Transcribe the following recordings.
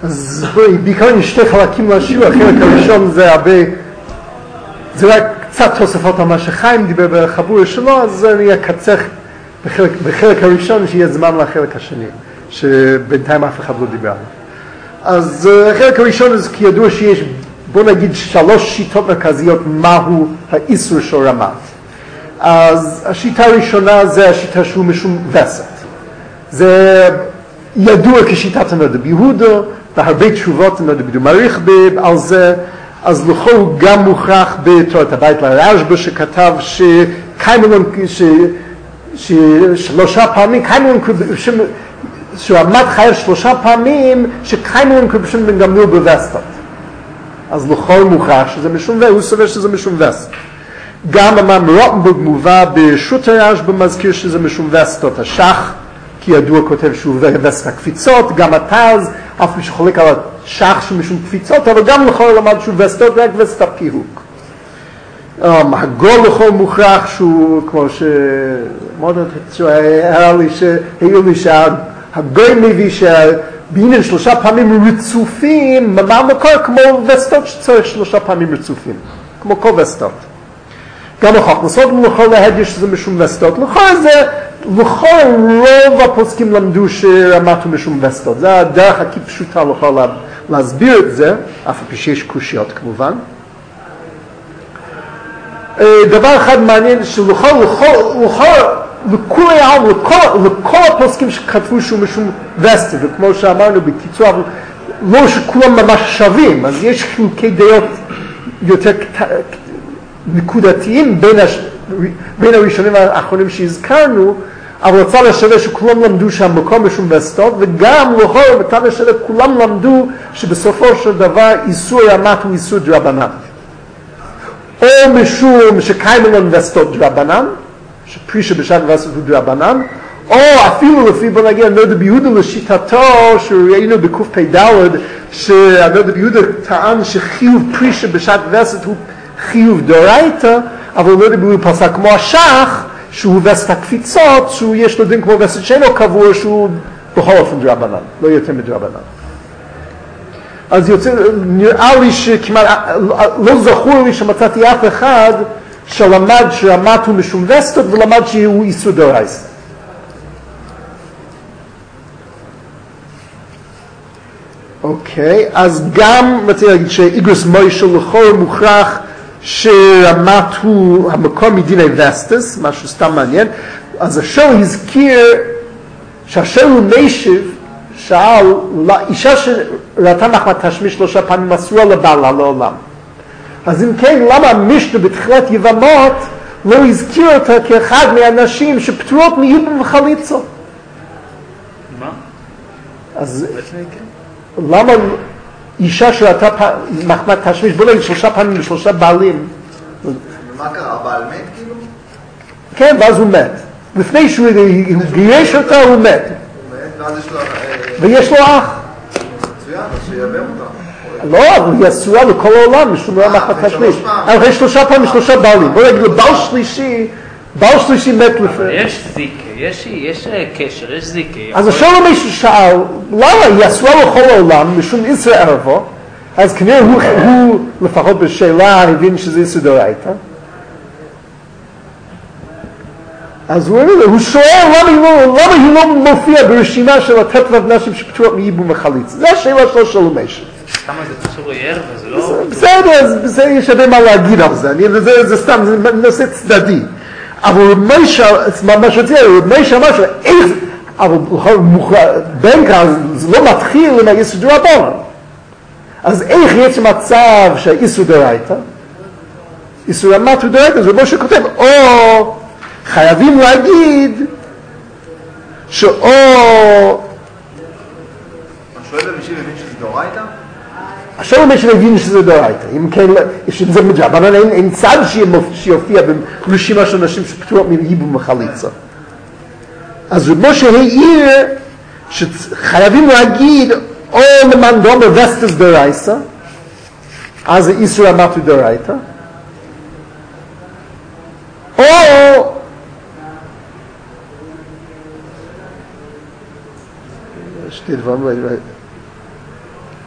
אז בעיקר יש שתי חלקים לשיעור, החלק הראשון זה הרבה, זה רק קצת תוספות על מה שחיים דיבר בחבורה שלו, אז אני אקצר בחלק הראשון שיהיה זמן לחלק השני, שבינתיים אף אחד לא דיבר עליו. אז החלק הראשון זה כי ידוע שיש, בוא נגיד 3 שיטות מרכזיות מהו האיסור של רמת. אז השיטה הראשונה זה השיטה שהוא משום וסת. זה ידוע כשיטת הנודע יהודה, והרבה תשובות הנודע ביהודה מעריך על זה, אז לכו הוא גם מוכרח בתורת הבית לרשב"א שכתב שקיימלון, שלושה פעמים, קיימלון שרמת חייב 3 פעמים, שקיימלון כבשם בן גמליאל בווסתות. אז לכל מוכרח שזה משום וסת, הוא סובר שזה משום וסת. גם המאמר רוטנברג מובא ברשות הרשב"א מזכיר שזה משום וסתות השח, כי ידוע כותב שהוא וסת הקפיצות, גם הטז, אף מי שחולק על השח שהוא משום קפיצות, אבל גם לכל למד שהוא וסתות, רק וסת הפיהוק. הגול לכל מוכרח שהוא, כמו שמאוד העיר לי שהגוי מביא שבעניין 3 פעמים רצופים, מה מקור כמו וסתות שצריך 3 פעמים רצופים, כמו כל וסתות. גם החוכמה סוד לכל להדיר שזה משום וסתות. לכל רוב הפוסקים למדו שרמת הוא משום וסתות. זה הדרך הכי פשוטה לכל להסביר את זה, אף על פי שיש קושיות כמובן. דבר אחד מעניין לכל הפוסקים שכתבו שהוא משום וסתות, וכמו שאמרנו בקיצור, לא שכולם ממש שווים, אז יש חילוקי דעות יותר נקודתיים בין הראשונים והאחרונים שהזכרנו, אבל הצד השווה שכולם למדו שהמקום משום וסתות, וגם לכל בצד השווה כולם למדו שבסופו של דבר איסור רמת הוא איסור דרבנן. או משום שקיימלון וסתות דרבנן, שפרישה בשעת וסתות הוא דרבנן, או אפילו לפי בוא נגיד הנודע ביהודה לשיטתו שראינו בקפ"ד, שהנודע ביהודה טען שחיוב פרישה בשעת וסתות הוא חיוב דאורייתא, אבל הנודע ביהודה פסק כמו השח, שהוא וסת הקפיצות, שהוא יש לו דין כמו וסת שאינו קבוע, שהוא בכל אופן דרבנן, לא יותר מדרבנן. אז נראה לי שכמעט, לא זכור לי שמצאתי אף אחד שלמד שרמת הוא משום וסתות ולמד שהוא איסור דאורייתא. אוקיי, אז גם רציתי להגיד שאיגרס מוישה לכל מוכרח שרמת הוא המקום מדיני וסטס, משהו סתם מעניין. אז השואל הזכיר שהשואל הוא נשיב, שאל, אישה שראתה מחמת תשמיש 3 פעמים אסורה לבעלה לעולם. אז אם כן, למה המשנה בתחילת יבמות לא הזכיר אותה כאחד מהאנשים שפטורות מיובם וחליצה? מה? אז למה אישה שראתה מחמת תשמיש, בוא נגיד 3 פעמים ל3 בעלים. ומה קרה? הבעל מת כאילו? כן, ואז הוא מת. לפני שהוא גירש אותה הוא מת. ואז יש לו... ויש לו אח. מצוין, אז שיאבם אותה. לא, היא אסורה לכל העולם, משום לא מחמת תשמיש. אחרי 3 פעמים 3 בעלים. בוא נגיד, בעל שלישי מת לפני. יש זיקה, יש קשר, יש זיקה. אז השאלה מישהו שאל, למה היא אסורה לכל העולם, משום איסור ערבו, אז כנראה הוא לפחות בשאלה הבין שזה איסור דאורייתא. אז הוא שואל למה היא לא מופיעה ברשימה של הט"ו נשים שפטורות מייבום וחליצה. זו השאלה שלו של מישהו. כמה זה קשור לערב, זה לא... בסדר, יש הרבה מה להגיד על זה, זה סתם, זה נושא צדדי. אבל מה שרציתי, מיישה אמר שאיך, אבל בין כאן זה לא מתחיל עם האיסור דרבנן. אז איך יש מצב שהאיסור דאורייתא, איסור רמת הוא דאורייתא, זה מה שכותב, או חייבים להגיד שאו... השואל המשיב הבין שזה דאורייתא? השואל המשיב הבין שזה דאורייתא. אם כן, זה מדרבנן, אין צד שיופיע ברשימה של נשים שפטורות מייבום וחליצה. אז משה העיר שחייבים להגיד או למען דומה וסטס דאורייתא, אז זה איסור רמת הוא דאורייתא, או שתי דברים,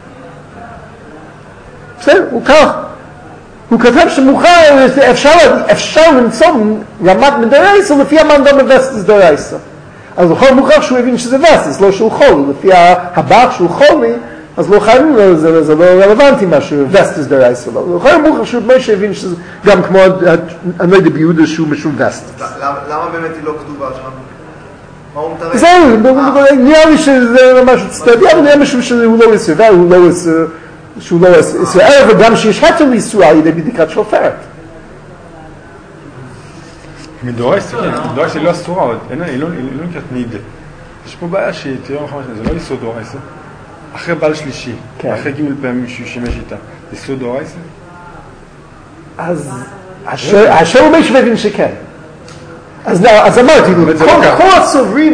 בסדר, הוא כך. הוא כתב שמוכר, אפשר למצוא רמת מדרייסה לפי המנדום בווסטס דרייסה. אז לכל מוכרח שהוא הבין שזה וסטס, לא שהוא חולי. לפי הבח שהוא חולי, אז לא חייבים, זה לא רלוונטי משהו, וסטס דרייסה. לכל מוכרח שהוא מי שהבין שזה גם כמו, אני לא יודע ביהודה שהוא משום וסטס. למה באמת היא לא כתובה שם? מה הוא מתראה? זהו, נראה לי שזה משהו צדדי, אבל נראה משהו שהוא לא יסובר, שהוא לא יסובר, וגם שיש התר ליסוע על ידי בדיקת שופרת. מדורייסה, כן, מדורייסה היא לא אסורה, היא לא נקראת נידה. יש פה בעיה שתראה מחמש, זה לא איסור דורייסה. אחרי בעל שלישי, אחרי ג' פעמים מישהו שימש איתה, זה איסור דורייסה? אז השאר הוא מישהו מבין שכן. אז אמרתי, כל הסוברים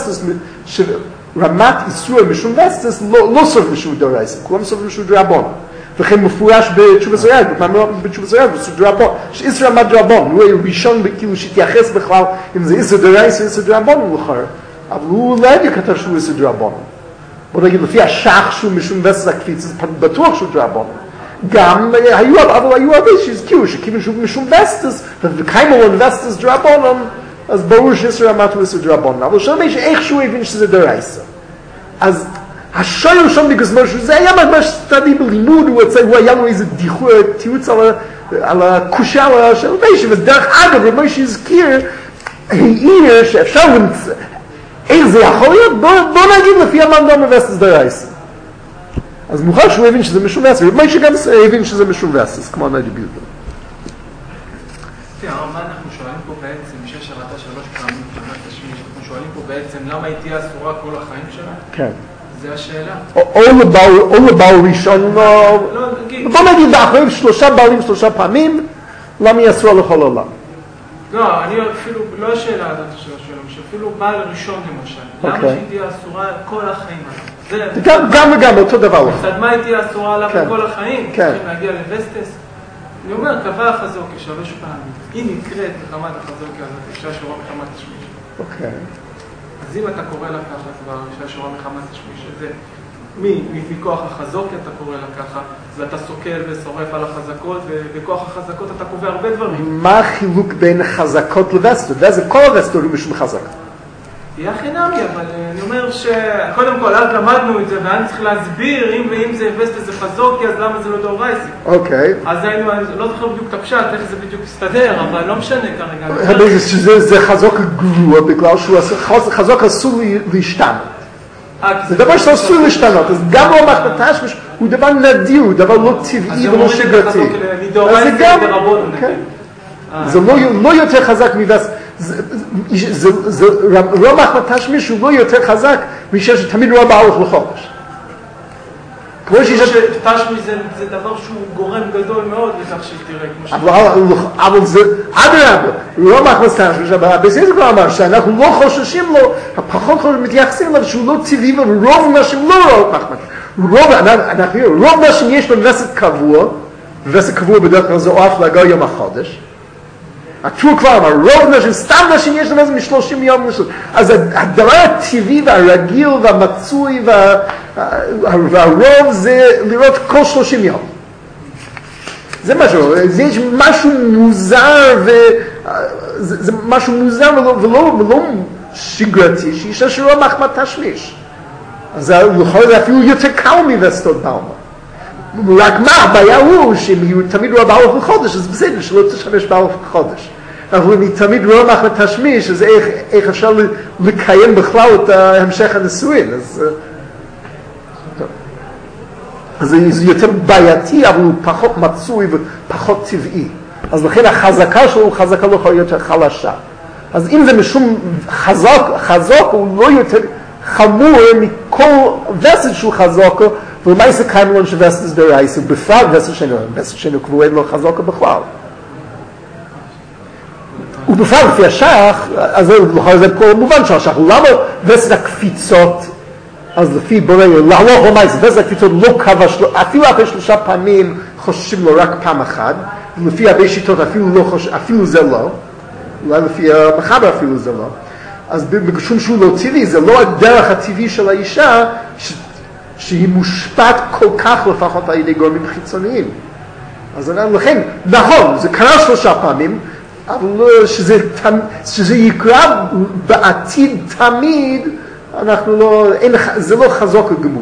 שרמת איסור משום וסטס לא סובר משום דורייסה, כולם סוברים משום דרבון. וכן מפורש בתשובה זויאג, בתשובה זויאג, בסוג דרבון, שאיסר רמת דרבון, הוא היה ראשון כאילו שהתייחס בכלל אם זה איסר דרייסה, איסר דרבון לחר, אבל הוא לא היה כתב שהוא איסר דרבון. בוא נגיד, לפי השח שהוא משום וסטס הקפיץ, בטוח שהוא דרבון. גם היו הרבה שהזכירו שכיוון שהוא משום וסטס, וקיימו לו וסטס דרבון, אז ברור שאיסר רמת הוא איסר דרבון, אבל שאומר שאיכשהו הבין שזה דרייסה. אז השאר שם בגזמור שזה היה ממש סטדי בלימוד, הוא היה לו איזה תירוץ על הקושה של מישהו, ודרך אגב, כמו שהזכיר, העיר שאפשר למצוא, איך זה יכול להיות? בוא נגיד לפי המנדום בווסטס דרייסה. אז מוכר שהוא הבין שזה משום וסטס, ומי שגם הבין שזה משום וסטס, כמו נדי ביותר. תראה, מה אנחנו שואלים פה בעצם, שיש הראתה 3 פעמים, אנחנו שואלים פה בעצם למה היא תהיה אסורה כל החיים שלה? כן. זה השאלה. או לבעל ראשון, בוא נגיד באחרים 3 בעלים 3 פעמים, למה היא אסורה לכל עולם? לא, אני אפילו, לא השאלה הזאת של השאלה, שאפילו בעל ראשון למשל, למה שהיא תהיה אסורה כל החיים עליו? גם וגם, אותו דבר. מצד מה היא תהיה אסורה עליו כל החיים? כן. צריכים להגיע לווסטס? אני אומר, קבע החזוקי 3 פעמים, היא נקראת בחמת החזוקי הזאת, אישה שורה מחמת השמיש. אוקיי. אז אם אתה קורא לה ככה, כבר אישה שורה מחמת השמיש, זה מכוח החזוקי אתה קורא לה ככה, ואתה סוקל ושורף על החזקות, ובכוח החזקות אתה קובע הרבה דברים. מה החילוק בין חזקות לווסטות? וזה כל הווסטות הוא משום חזק. היא הכי נמי, אבל אני אומר שקודם כל, אז למדנו את זה, ואני צריך להסביר, אם זה וסטס זה חזוקי, אז למה זה לא דאורייסי? אוקיי. אז היינו, לא זוכר בדיוק את הפשט, איך זה בדיוק מסתדר, אבל לא משנה כרגע. זה חזוק גרוע, בגלל שהוא חזוק אסור להשתנות. זה דבר שאסור להשתנות, אז גם לא מחמתש, הוא דבר נדיר, הוא דבר לא טבעי ולא שגרתי. אז זה גם, זה לא יותר חזק מווסט. רוב מחמתש מישהו לא יותר חזק משהו שתמיד רואה באורך לחודש. כמו שתשמי זה דבר שהוא גורם גדול מאוד לכך שתראה. אבל זה, אדרבה, רוב מחמתש מישהו, בסדר כבר אמר שאנחנו לא חוששים לו, הפחות מתייחסים לו שהוא לא טבעי, ורוב נשים לא רואות מחמתש. רוב נשים יש להם וסת קבוע, וסת קבוע בדרך כלל זה אוף להגע יום החודש. התור כבר אמר, רוב נשים, סתם נשים יש להם איזה מ-30 יום. אז הדבר הטבעי והרגיל והמצוי והרוב זה לראות כל 30 יום. זה משהו מוזר, זה משהו מוזר ולא שגרתי, שאישה שרואה מחמת תשמיש. אז זה אפילו יותר קל מווסטות בעלמה. רק מה, הבעיה הוא שאם תמיד רואה באורך לחודש, אז בסדר, שלא תשמש באורך לחודש. אבל אם היא תמיד רואה מחמת תשמיש, אז איך אפשר לקיים בכלל את המשך הנישואין? אז זה יותר בעייתי, אבל הוא פחות מצוי ופחות טבעי. אז לכן החזקה שלו הוא חזקה לא יכולה יותר חלשה. אז אם זה משום חזק, הוא לא יותר חמור מכל וסת שהוא חזקה, ולמה זה קיים לנו שווסת דרייסה, בפרט וסת שאינו קבוע, אין לו חזקה בכלל. ובפרט לפי השח, אז זה כל מובן של השח, למה וסת הקפיצות, אז לפי בורא, להלוך למה זה, וסת הקפיצות לא קבע, אפילו אחרי 3 פעמים חוששים לו רק פעם אחת, ולפי הרבה שיטות אפילו זה לא, אולי לפי המחבר אפילו זה לא, אז משום שהוא לא טבעי, זה לא הדרך הטבעי של האישה, שהיא מושפעת כל כך לפחות על ידי גורמים חיצוניים. אז לכן, נכון, זה קרה 3 פעמים, אבל שזה יקרה בעתיד תמיד, אנחנו לא, זה לא חזוק הגמור.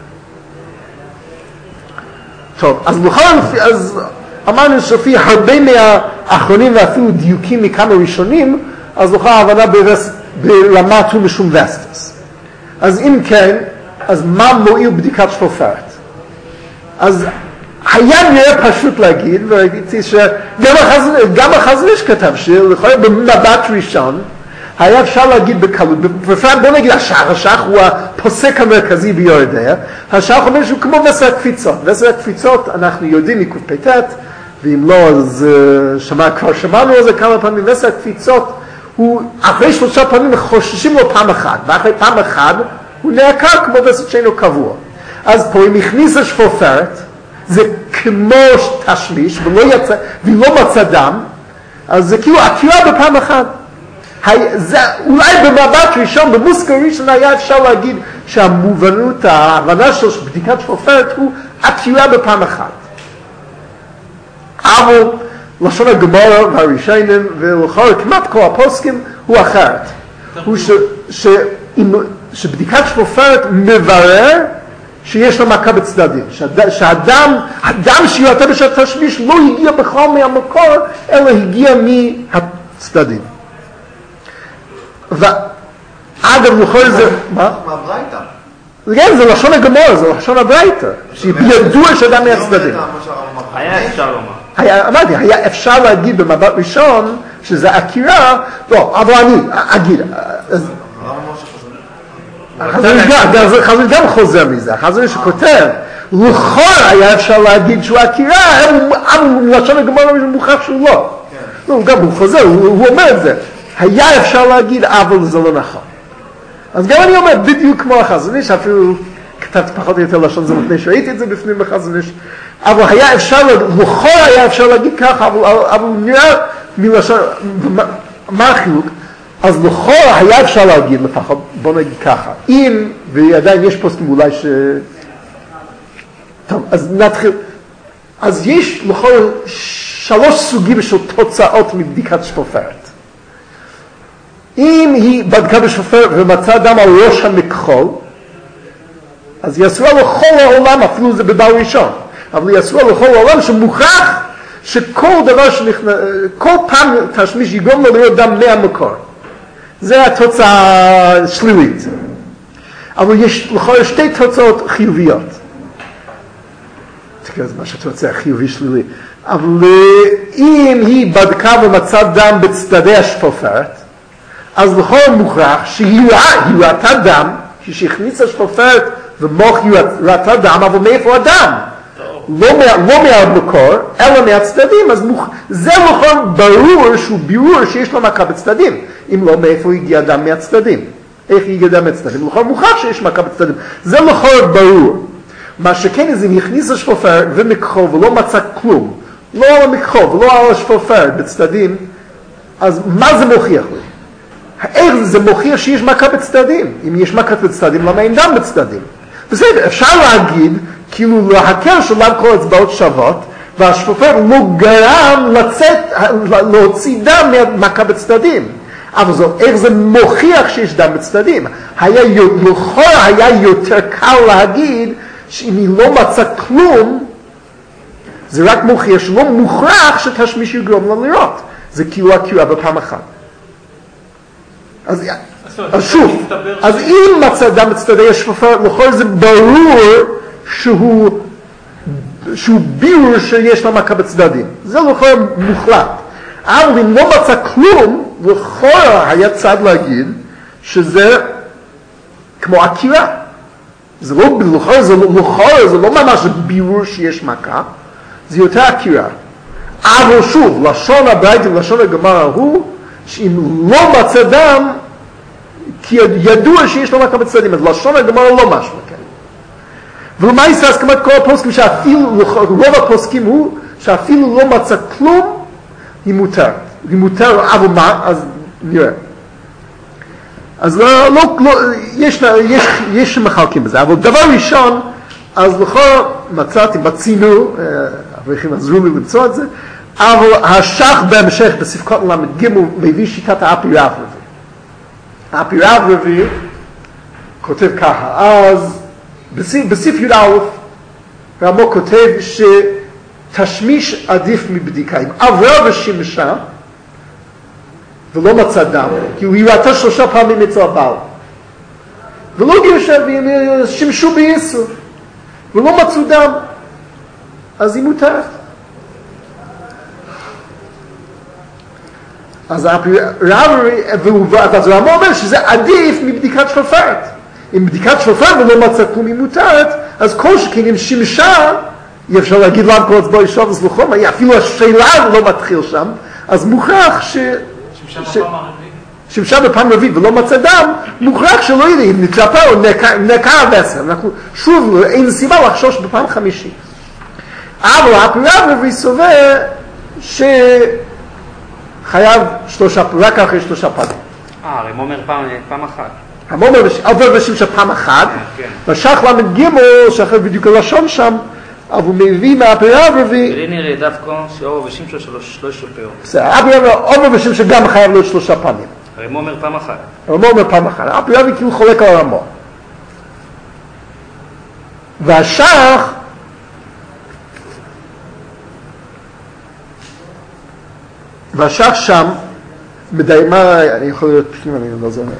טוב, אז אמרנו שלפי הרבה מהאחרונים ואפילו דיוקים מכמה ראשונים, אז נוכל ההבנה ברמת הוא משום וסטס. אז אם כן, אז מה מועיל בדיקת שפופרת? אז היה נראה פשוט להגיד, וראיתי שגם החזון איש כתב שלכל במבט ראשון, היה אפשר להגיד בקלות, בפרט בוא נגיד השח הוא הפוסק המרכזי ביורדיה, השח אומר שהוא כמו וסר הקפיצות. וסר הקפיצות אנחנו יודעים מקופ"ט, ואם לא אז כבר שמענו על זה כמה פעמים. וסר הקפיצות הוא אחרי 3 פעמים חוששים לו פעם אחת, ואחרי פעם אחת הוא נעקר כמו וסר שאינו קבוע. אז פה אם הכניסה שפופרת, זה כמו תשמיש ולא מצא דם, אז זה כאילו עקירה בפעם אחת. אולי במבט ראשון, במושכל ראשון היה אפשר להגיד שהמובנות, ההבנה של בדיקת שפופרת הוא עקירה בפעם אחת. אבל לשון הגמרא והראשונים ולכל כמעט כל הפוסקים הוא אחרת. הוא שבדיקת שפופרת מברר שיש לו מכה בצדדים. שהאדם שיותר בשעת תשמיש לא הגיע בכלל מהמקור, אלא הגיע מהצדדים. ואגב, לכל זה... מה? מהברייתא. כן, זה לשון הגמרא, זה לשון הברייתא. שידוע שאדם מהצדדים. היה אפשר לומר. אמרתי, היה אפשר להגיד במבט ראשון שזה עקירה, לא, אבל אני אגיד. החזון גם חוזר מזה, החזון שכותב, לכל היה אפשר להגיד שהוא עקירה, אבל לשון הגמרא מוכח שהוא לא. לא, גם הוא חוזר, הוא אומר את זה. היה אפשר להגיד, אבל זה לא נכון. אז גם אני אומר, בדיוק כמו החזון איש, אפילו כתבתי פחות או יותר לשון זה לפני שראיתי את זה בפנים בחזון איש, אבל היה אפשר, לכל היה אפשר להגיד ככה, אבל נראה מלשון, מה החילוק? אז לכל היה אפשר להגיד לפחות, בוא נגיד ככה, אם, ועדיין יש פוסקים אולי טוב, אז נתחיל, אז יש לכל 3 סוגים של תוצאות מבדיקת שפופרת. אם היא בדקה בשפופרת ומצאה דם על ראש המכחול, אז יעשו לו כל העולם, אפילו זה בבעל ראשון, אבל יעשו לו כל העולם שמוכח שכל דבר שנכנס, כל פעם תשמיש יגרום לו לראות דם מהמקור. זה התוצאה שלילית. אבל יש לכל 2 תוצאות חיוביות. זה מה שתוצאה חיובי שלילי. אבל אם היא בדקה ומצאה דם בצדדי השפופרת, אז לכל מוכרח שהיא ראתה דם, שהכניסה שפופרת ומוח היא ראתה דם, אבל מאיפה הדם? לא מהמקור, אלא מהצדדים, אז זה לכל ברור שהוא בירור שיש לו מכה בצדדים, אם לא מאיפה הגיע דם מהצדדים. איך הגיע דם מהצדדים? לכל מוכרח שיש מכה בצדדים. זה לכל ברור. מה שכן זה אם הכניסה שפופרת ומכחול ולא מצא כלום, לא על המכחול ולא על השפופרת בצדדים, אז מה זה מוכיח לי? איך זה מוכיח שיש מכה בצדדים? אם יש מכה בצדדים, למה אין דם בצדדים? בסדר, אפשר להגיד, כאילו להכר שלם כל אצבעות שוות, והשפופר לא גרם להוציא דם מהמכה בצדדים. אבל איך זה מוכיח שיש דם בצדדים? לכל היה יותר קל להגיד, שאם היא לא מצאה כלום, זה רק מוכיח שלא מוכרח שתשמיש יגרום לה לראות. זה כאילו עקירה בפעם אחת. אז שוב, אז אם מצא דם בצדדי השפופר, לכל זה ברור שהוא בירור שיש לה מכה בצדדים. זה לכל מוחלט. אבל אם לא מצא כלום, לכל היה צד להגיד שזה כמו עקירה. זה לא ממש בירור שיש מכה, זה יותר עקירה. אבל שוב, לשון הברייתא ולשון הגמרא הוא, שאם לא מצא דם, כי ידוע שיש לו מכה בצדדים, אז לשון הגמרא לא משהו, כן? ולמה יעשה הסכמת כל הפוסקים, שאפילו, רוב הפוסקים הוא, שאפילו לא מצא כלום, היא מותר. היא מותר, אבל מה? אז נראה. אז יש שמחלקים בזה, אבל דבר ראשון, אז לכל מצאתי, בצינו, אברכים עזרו לי למצוא את זה, אבל השח בהמשך בספקות למד ג' מביא שיטת האפי רב רבי. האפי רב רבי כותב ככה, אז בסעיף י"א רמו כותב שתשמיש עדיף מבדיקה. אם עברה ושימשה ולא מצא דם, כי הוא ראתה 3 פעמים אצל הבעל. ולא גירשה, והם שימשו בייסור, ולא מצאו דם, אז היא מותרת. אז הרמב"ם אומר שזה עדיף מבדיקת שפופרת. אם בדיקת שפופרת ולא מצא כלום היא מותרת, אז כל שכן אם שימשה, אי אפשר להגיד למה כל הצבוע ישוב וסלוחום, אפילו השאלה לא מתחיל שם, אז מוכרח שימשה בפעם רביעית ולא מצא דם, מוכרח שלא ידע, אם נתרפא או נקע וסר. אנחנו שוב, אין סיבה לחשוש בפעם חמישית. אבל הפרב רבי סובר שחייב רק אחרי 3 פעמים. הרמב"ם אומר פעם אחת. הרמב"ם עובר ושימשה פעם אחת, בשח למד ג' שאחרי בדיוק הלשון שם, אבל הוא מביא מהפרב רבי... ולי נראה דווקא שאור ושימשה 3 פעמים. בסדר, הפרב עובר ושימשה גם חייב להיות 3 פעמים. הרמב"ם אומר פעם אחת. הרמב"ם אומר פעם אחת. הפרב רבי כאילו חולק על הרמב"ם. והשח שם, מה אני יכול להיות פנים, אני לא זוכר.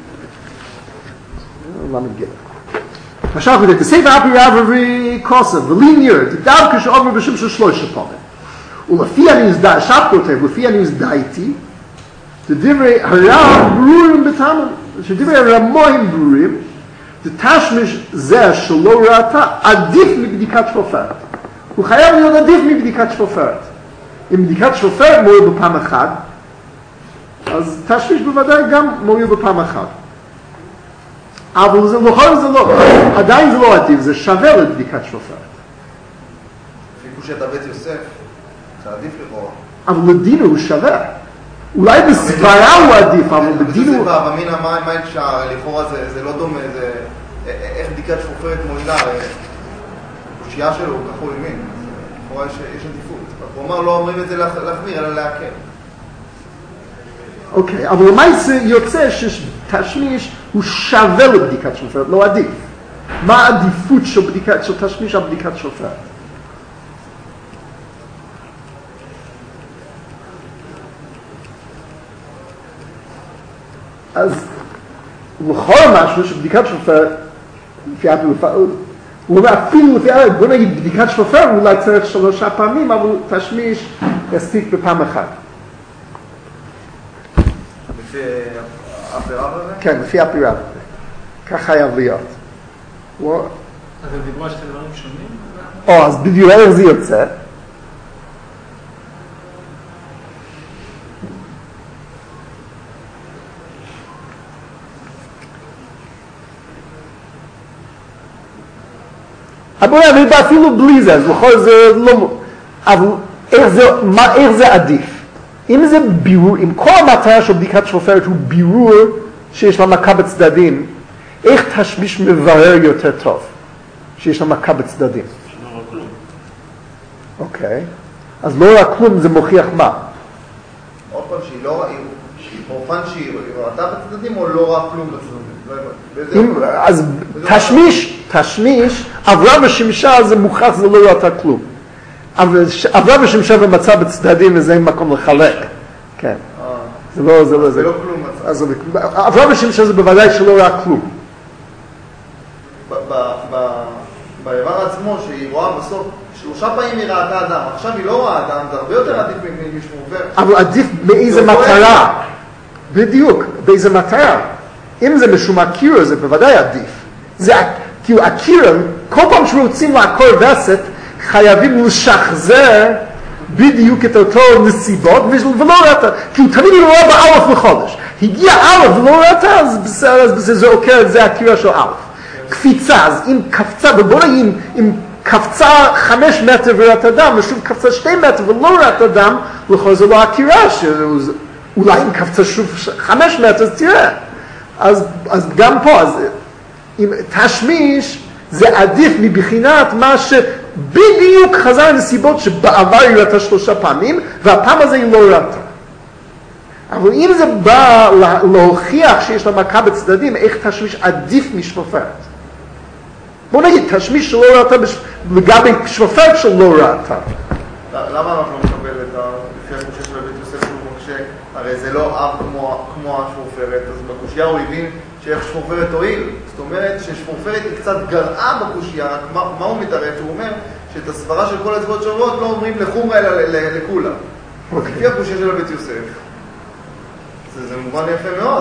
מה מגיע? השח מדבר, בספר הפרב רבי כוסף, וליניאר, דווקא שעובר בשם של 3 פעמים. ולפי השח כותב, לפי אני הזדהיתי, דברי הרב ברורים בטעמם, שדברי הרמוהם ברורים, תשמיש זה שלא ראתה עדיף מבדיקת שפופרת. הוא חייב להיות עדיף מבדיקת שפופרת. אם בדיקת שפופרת מועיל בפעם אחת, אז תשמיש בוודאי גם מועיל בפעם אחת. אבל זה לא, עדיין זה לא עדיף, זה שווה לבדיקת שפופרת. לפי קושיית הבית יוסף, זה עדיף לכאורה. אבל לדינו הוא שווה. אולי בסברה הוא עדיף, אבל בדינו... במין המים, מה אפשר? לכאורה זה לא דומה, איך בדיקת שפופרת מועילה, קושייה שלו הוא ככה הוא ימין. לכאורה יש עדיפות. הוא אומר לא אומרים את זה להחמיר, אלא להקל. אוקיי, אבל למה זה יוצא שתשמיש הוא שווה לבדיקת שפופרת, לא עדיף. מה העדיפות של תשמיש על בדיקת שפופרת? אז לכל משהו שבדיקת שפופרת, הוא אומר אפילו לפי, בוא נגיד בדיקת שפופרת אולי צריך 3 פעמים, אבל תשמיש יספיק בפעם אחת. לפי הפירב הזה? כן, לפי הפירב הזה. כך חייב להיות. אז הם דיברו על 2 דברים שונים? אז בדיוק איך זה יוצא. אבל אפילו בלי זה, אז בכל זה לא... אבל איך זה עדיף? אם זה בירור, אם כל המטרה של בדיקת שפופרת הוא בירור שיש לה מכה בצדדים, איך תשמיש מברר יותר טוב שיש לה מכה בצדדים? שלא רק כלום. אוקיי. אז לא רק כלום, זה מוכיח מה? עוד פעם שהיא לא... באופן שהיא ראתה בצדדים או לא רק כלום בצדדים? אז תשמיש, עברה ושימשה זה מוכח, זה לא ראתה כלום. עברה ושימשה ומצא בצדדים וזה אין מקום לחלק. כן. זה לא כלום מצא. עברה ושימשה זה בוודאי שלא ראה כלום. באיבר עצמו שהיא רואה בסוף 3 פעמים היא ראתה אדם, עכשיו היא לא רואה אדם, זה הרבה יותר עדיף ממישהו עובר. אבל עדיף באיזה מטרה. בדיוק, באיזה מטרה. אם זה משום הקירה זה בוודאי עדיף. זה כאילו הקירה, כל פעם שרוצים לעקור וסת, חייבים לשחזר בדיוק את אותו נסיבות, ולא ראתה, כי הוא תמיד רואה באלף לחודש. הגיע אלף ולא ראתה, אז בסדר, זה עוקר, זה הקירה של אלף. קפיצה, אז אם קפצה, ובוא נגיד, אם קפצה 5 מטר וראתה דם, ושוב קפצה 2 מטר ולא ראתה דם, לכאורה זה לא הקירה, אולי אם קפצה שוב 5 מטר, אז תראה. אז גם פה, אם תשמיש זה עדיף מבחינת מה שבדיוק חזר לנסיבות שבעבר היא ראתה 3 פעמים, והפעם הזה היא לא ראתה. אבל אם זה בא להוכיח שיש לה מכה בצדדים, איך תשמיש עדיף משפופרת? בוא נגיד, תשמיש שלא ראתה לגבי שפופרת שלא ראתה. למה אנחנו לא מקבל את לפי הקושיה של בית יוסף שהוא מקשה, הרי זה לא אב כמו השפופרת, אז בקושיה הוא הבין שאיך שפופרת הועיל. זאת אומרת ששפופרת היא קצת גרעה בקושיה, רק מה הוא מתערב? הוא אומר שאת הסברה של כל הצבאות שוות לא אומרים לחומרה אלא לכולה. לפי הקושיה של בית יוסף. זה מובן יפה מאוד.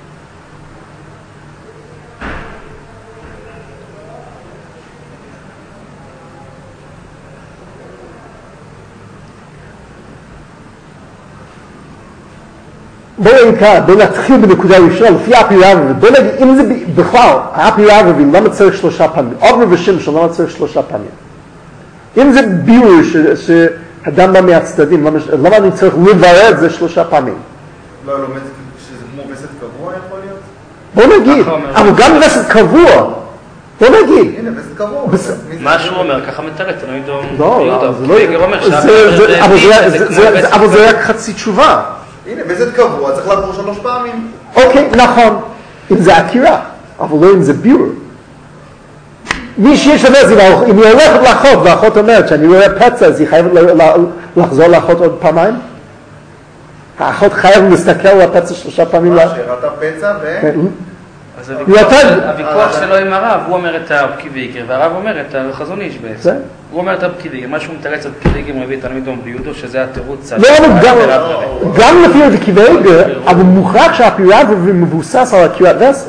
בואו נתחיל בנקודה ראשונה, לפי אפי רבא, בואו נגיד, אם זה בכלל, אפי רבא, למה צריך 3 פעמים? עובר ושמשון, למה צריך 3 פעמים? אם זה ביור שאדם בא מהצדדים, למה אני צריך לברר את זה 3 פעמים? לא לומד שזה כמו וסת קבוע יכול להיות? בואו נגיד, אבל גם וסת קבוע, בואו נגיד. הנה, וסת קבוע. מה שהוא אומר, ככה מתרץ, אני לא, אבל זה רק חצי תשובה. הנה, וסת קבוע, צריך לעבור 3 פעמים. אוקיי, נכון, אם זה עקירה, אבל לא אם זה ביור. מי שיש לזה, אם היא הולכת לאחות, והאחות אומרת שאני רואה פצע, אז היא חייבת לחזור לאחות עוד פעמיים? האחות חייבת להסתכל על הפצע 3 פעמים. מה, שראתה פצע ו... אז הוויכוח שלו עם הרב, הוא אומר את הבקי ואיגר, והרב אומר את החזון איש בעצם. הוא אומר את הבקי ואיגר, מה שהוא מתרץ על בקי ואיגר מביא את תלמידו ביודו, שזה התירוץ. גם לפי הבקי ואיגר, אבל מוכרח שהפירה מבוסס על עקירת וסת.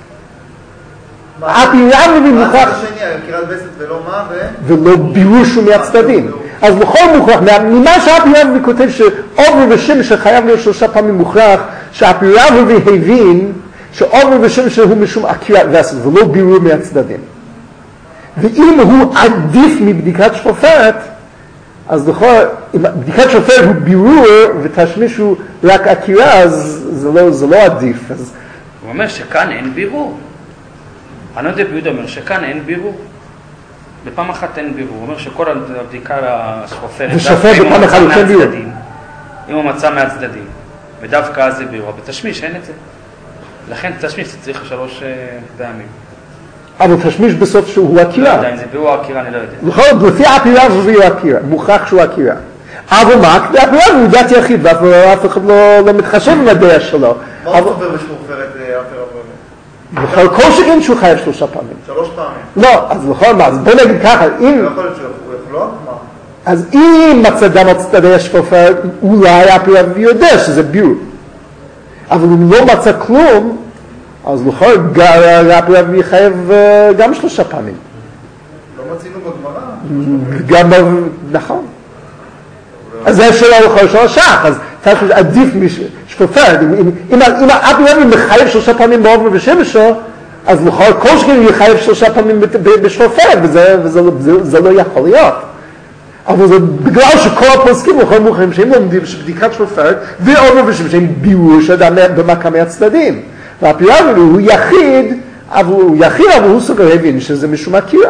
הפירה מוכרח... מה זה השני, עקירת וסת ולא מה ולא בירוש מהצדדים. אז בכל מוכרח, ממה שהפירה כותב שעובר ושמש שחייב להיות 3 פעמים מוכרח, שהפירה הבין שעובר ושמש הוא משום עקירת וסת ולא בירור מהצדדים. ואם הוא עדיף מבדיקת שפופרת, אז אם בדיקת שפופרת הוא בירור ותשמיש הוא רק עקירה, אז זה לא עדיף. הוא אומר שכאן אין בירור. אני יודע ביהודה אומר שכאן אין בירור. בפעם אחת אין בירור. הוא אומר שכל הבדיקה השפופרת, ושפופרת בפעם אחת הוא כן בירור. אם הוא מצא מהצדדים, ודווקא אז זה בירור. בתשמיש אין את זה. לכן תשמיש זה צריך 3 פעמים. אבל תשמיש בסוף שהוא עקירה. לא יודע, אם זה בירור עקירה, אני לא יודע. נכון, לפי הפירה זה עקירה, מוכרח שהוא עקירה. אבל מה? הפירה הוא דת יחיד, ואף אחד לא מתחשב עם הדעה שלו. מה הוא סובר בשפופרת הפירה? בכל כל שכן שהוא חייב 3 פעמים. 3 פעמים. לא, אז נכון, אז בוא נגיד ככה, אם... לא יכול להיות שהוא יחלוק? מה? אז אם מצא דם על צדדי השפופרת, אולי הפירה יודע שזה בירור. אבל אם לא מצא כלום, אז לכל הפירה יחייב גם 3 פעמים. לא מצינו בגמרא. גם, נכון. אז זה שאלה לכל של השח, אז עדיף משפופרת. אם הפירה מחייב 3 פעמים בעובר ושמשו, אז לכל כל שכן יחייב 3 פעמים בשפופרת, וזה לא יכול להיות. אבל זה בגלל שכל הפוסקים לכל מוכרים שהם לומדים שבדיקת שפופרת ועובר ושמשו שהם בירור שאדם במכה מהצדדים. והפירה הוא יחיד, אבל הוא סוגר הבין שזה משום עקירה.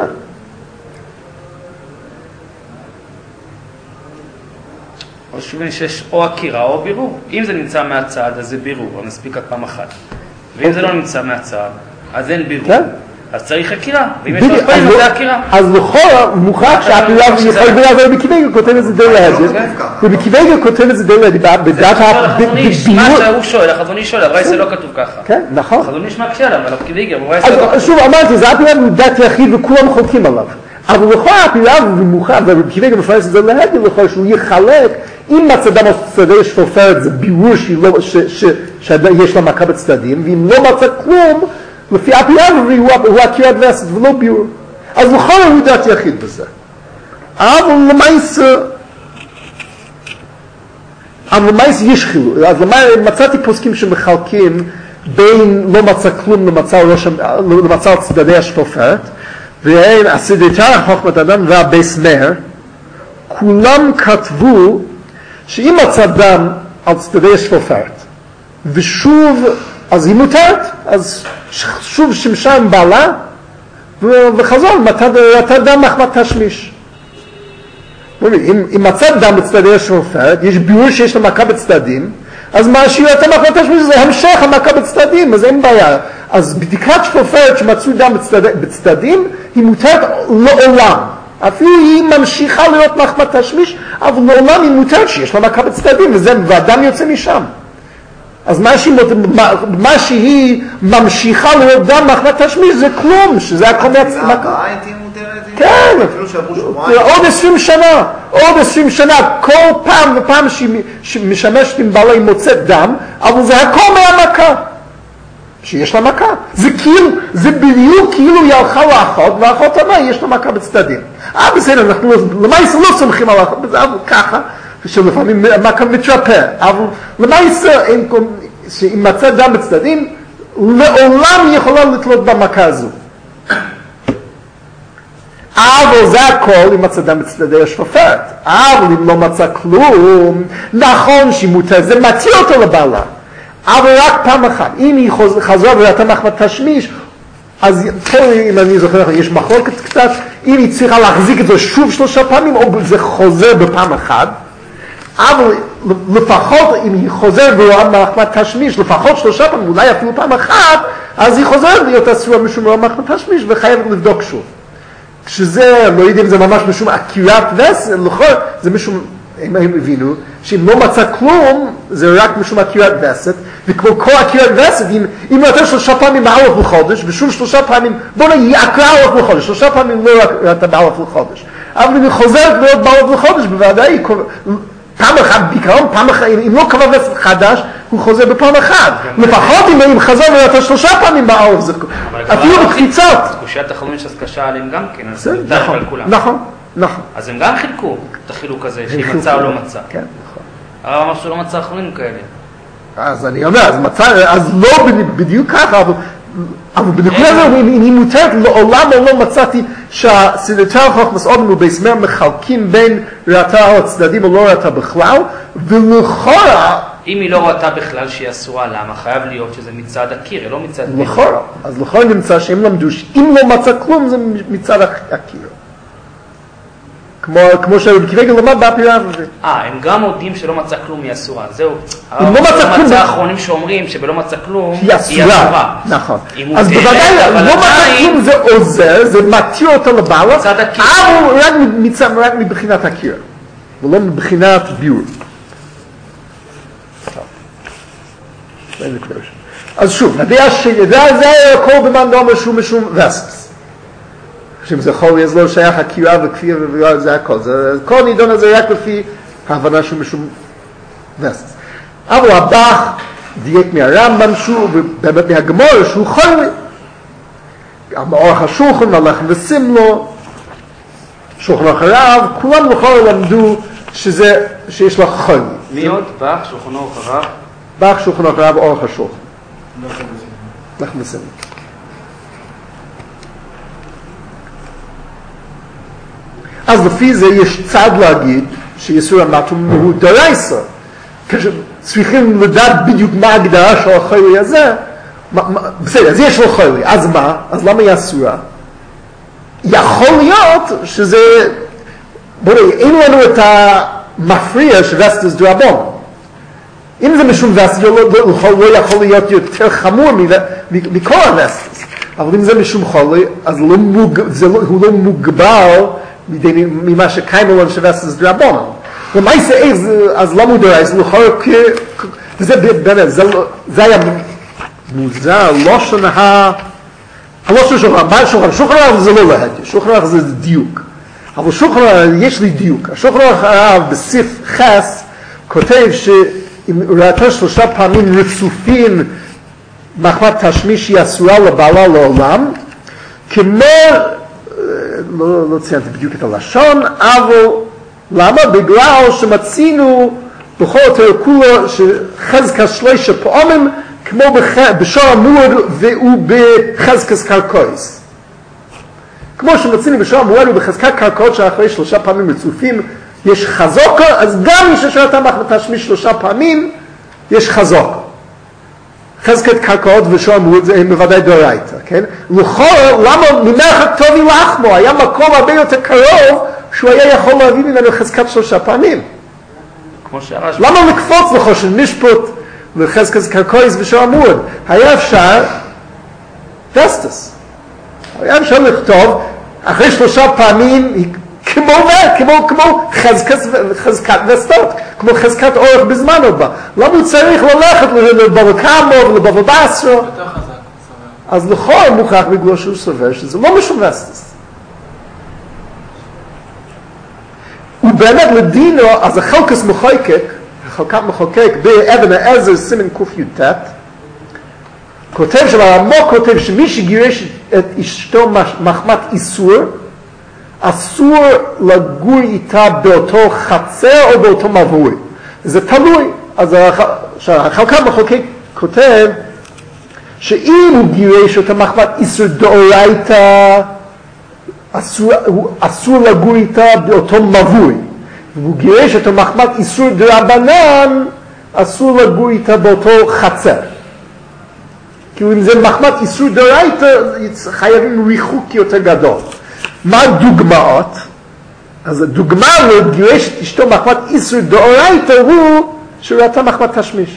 או שוב שיש או עקירה או בירור. אם זה נמצא מהצד, אז זה בירור, אז נספיק רק פעם אחת. ואם זה לא נמצא מהצד, אז אין בירור. אז צריך עקירה. ואם יש 3 פעמים, זה עקירה. אז לכל מוכרח שהפירה יכול לדבר, אבל בקיבייגר כותב את זה די לידי. ובקיבייגר כותב את זה די לידי. בדעת מה שהוא שואל, החזון איש שואל, אבל זה לא כתוב ככה. כן, נכון. החזון איש מקשה עליו, אבל בקיבייגר, אבל זה לא כתוב. שוב, אמרתי, זה הפירה הוא דת יחיד וכולם חולקים עליו. אבל לכל הפירה הוא מוכרח, ובקיבייגר מפרש את זה לידי, לכל שהוא יחלק, אם מצא דם על צדדי שפופרת זה בירור שיש לה מכה בצדדים, ואם לא מצא כלום, לפי הפירה הוא עקירת וסת ולא בירור. אז לכל הוא דת יחיד בזה. אבל למעשה יש חילוק. אז מצאתי פוסקים שמחלקים בין לא מצא כלום למצא על צדדי השפופרת, והם הסידתא חוכמת אדם והבייס מאיר, כולם כתבו שאם מצא דם על צדדי השפופרת, ושוב אז היא מותרת, אז שוב שימשה עם בעלה, וחזור, אתה דם מחמת תשמיש. אם מצא דם בצדדי השופט, יש ביאור שיש לה מכה בצדדים, אז מה שהיא אתה מחמת תשמיש זה המשך המכה בצדדים, אז אין בעיה. אז בדיקת שופט שמצאו דם בצדדים, היא מותרת לעולם. אפילו היא ממשיכה להיות מחמת תשמיש, אבל לעולם היא מותרת שיש לה מכה בצדדים, והדם יוצא משם. אז מה שהיא ממשיכה להיות דם מחמת תשמיש זה כלום, שזה הכל מהצמקה. בעין תהיה מותרת? כן, אפילו שעברו שבועיים? עוד 20 שנה, כל פעם ופעם שהיא משמשת עם בעלה היא מוצאת דם, אבל זה הכל מהמכה. שיש לה מכה. זה בדיוק כאילו היא הלכה לאחות, והאחות אמרה, יש לה מכה בצדדים. בסדר, אנחנו למעשה לא סומכים על האחות, אבל ככה, שלפעמים המכה מתרפא. אבל למעשה, אם מצא דם בצדדים, לעולם היא יכולה לתלות במכה הזו. אבל זה הכל אם מצא דם בצדדי השופט. אבל אם לא מצא כלום, נכון שהיא מותרת, זה מתיר אותו לבעלה. אבל רק פעם אחת. אם היא חזרה ואתה מחמת תשמיש, אז פה אם אני זוכר, יש מחלוקת קצת, אם היא צריכה להחזיק את זה שוב 3 פעמים, או זה חוזר בפעם אחת, אבל לפחות אם היא חוזרת ומחמת תשמיש, לפחות 3 פעמים, אולי אפילו פעם אחת, אז היא חוזרת להיות אסורה משום מחמת תשמיש, וחייבת לבדוק שוב. כשזה, לא יודעים, זה ממש משום עקירת וסת, זה משום, הם הבינו, שאם לא מצא כלום, זה רק משום עקירת וסת, וכמו כל עקירת וסת, אם יותר 3 פעמים באלף לחודש, ושוב 3 פעמים, בוא נהיה עקרה אלף לחודש, 3 פעמים לא ראתה באלף לחודש. אבל אם היא חוזרת להיות באלף לחודש, בוודאי, פעם אחת בעיקרון, פעם אחת, אם לא קבע וסת חדש, הוא חוזר בפעם אחת. לפחות אם חזר וראתה 3 פעמים באלף, אפילו בקפיצות. קושיית החלומים שאז קשה עליהם גם כן, אז זה יותר על כולם. נכון. אז הם גם חילקו את החילוק הזה, שהיא מצא או לא מצא. כן, נכון. הרב אמר שהוא לא מצא אחרים כאלה. אז אני אומר, אז לא בדיוק ככה, אבל בנקודה הזו, אם היא מותרת, לעולם לא מצאתי שהסדרתר חוכמס אדם ובייסמר מחלקים בין ראתה על הצדדים או לא ראתה בכלל, ולכאורה... אם היא לא ראתה בכלל שהיא אסורה, למה? חייב להיות שזה מצד הקיר, לא מצד... לכאורה. אז לכאורה נמצא שהם למדו, אם לא מצא כלום זה מצד הקיר. כמו שבכרגע למד באפירה הזה. הם גם יודעים שלא מצא כלום היא אסורה, זהו. אם לא מצא כלום... מצא האחרונים שאומרים שבלא מצא כלום היא אסורה. נכון. אז בוודאי, לא מצא כלום זה עוזר, זה מתיר אותו לבעלה, אבל רק מבחינת הקיר, ולא מבחינת ביור. אז שוב, נדע שזה הכל במאן דאמר שהוא משום וסת. שאם זה חולי, אז לא שייך הקירה וכפיר וזה הכל. כל נידון הזה רק לפי ההבנה שהוא משום וסת. אבל הבח דייק מהרמב"ם שהוא, ובאמת מהגמור שהוא חולי. גם באורך השולחן, הלך וסמלו, שולחן אחריו, כולם לכל למדו שיש לו חולי. מי עוד? בח, שולחנו אחריו? בח, שולחן אחריו, אורך השולחן. הלך וסמלו. אז לפי זה יש צד להגיד שיסור המטום הוא דרייסה. כשצריכים לדעת בדיוק מה ההגדרה של החולי הזה, בסדר, אז יש לו חולי, אז מה? אז למה היא אסורה? יכול להיות שזה, בואי, אין לנו את המפריע שווסטס דרבון. אם זה משום וסטס, לא יכול להיות יותר חמור מכל הווסטס. אבל אם זה משום חולי, אז הוא לא מוגבל ממה שקיים עליו שווסטס דרבון. למעשה איך זה, אז למה הוא דרייס? וזה באמת, זה היה מוזר, לא שונה, שולחן הרב זה לא להדיר, שולחן הרב זה דיוק. אבל שולחן הרב, יש לי דיוק. שולחן הרב בסעיף חס כותב שאם ראתה 3 פעמים רצופים מחמת תשמיש היא אסורה לבעלה לעולם, כמו, לא ציינתי בדיוק את הלשון, אבל למה? בגלל שמצינו בכל יותר כולו שחזקה 3 פעמים כמו בשור המועד והוא בחזקס קרקויס. כמו שמצינו בשור המועד ובחזקת קרקעות שאחרי 3 פעמים רצופים יש חזוקה, אז גם מי ששראתה מחמת תשמיש 3 פעמים יש חזוקה. חזקת קרקעות ושועמוד זה בוודאי דאורייתא, כן? לכאורה, למה ממך טובי לחמו, היה מקום הרבה יותר קרוב שהוא היה יכול להביא ממנו חזקת 3 פעמים. כמו שהרשב"א. למה לקפוץ לכו של משפוט וחזקת קרקעות ושועמוד? היה אפשר וסטס. היה אפשר לכתוב אחרי 3 פעמים כמו חזקת וסטות, כמו חזקת אורך בזמן הבא. למה הוא צריך ללכת לבבא קמא ולבבא בסרא? יותר חזק. אז לכאורה מוכרח בגלל שהוא סובר שזה לא משום וסטס. ובאמת לדינו, אז החלקת מחוקק באבן העזר סימן קי"ט, כותב שהרמ"א כותב שמי שגירש את אשתו מחמת איסור, אסור לגור איתה באותו חצר או באותו מבוי. זה תלוי. אז החלקת מחוקק כותב שאם הוא גירש אותה מחמת איסור דאורייתא, אסור לגור איתה באותו מבוי. והוא גירש אותה מחמת איסור דרבנן, אסור לגור איתה באותו חצר. כי אם זה מחמת איסור דאורייתא, חייבים ריחוק יותר גדול. מה הדוגמאות? אז הדוגמה לגירש את אשתו מחמת איסור דאורייתא הוא שראתה מחמת תשמיש.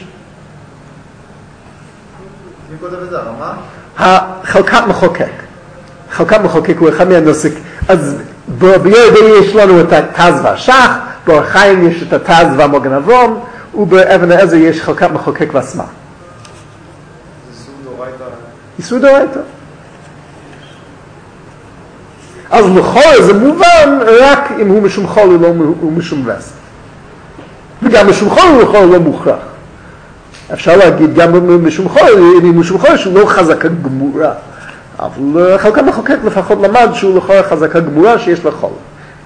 מי כותב את זה? הרמ"א? החלקת מחוקק. חלקת מחוקק הוא אחד מהנוסק. אז ביהודי יש לנו את התז והשח, באור חיים יש את התז והמוגן אברום, ובאבן העזר יש חלקת מחוקק והסמך. זה איסור דאורייתא. איסור דאורייתא. אז לכאורה זה מובן רק אם הוא משום חול או הוא משום וסט. וגם משום חול הוא לכאורה לא מוכרח. אפשר להגיד גם משום חול, אם הוא משום חול שהוא לא חזקה גמורה. אבל חלקת מחוקק לפחות למד שהוא לכאורה חזקה גמורה שיש לה חול.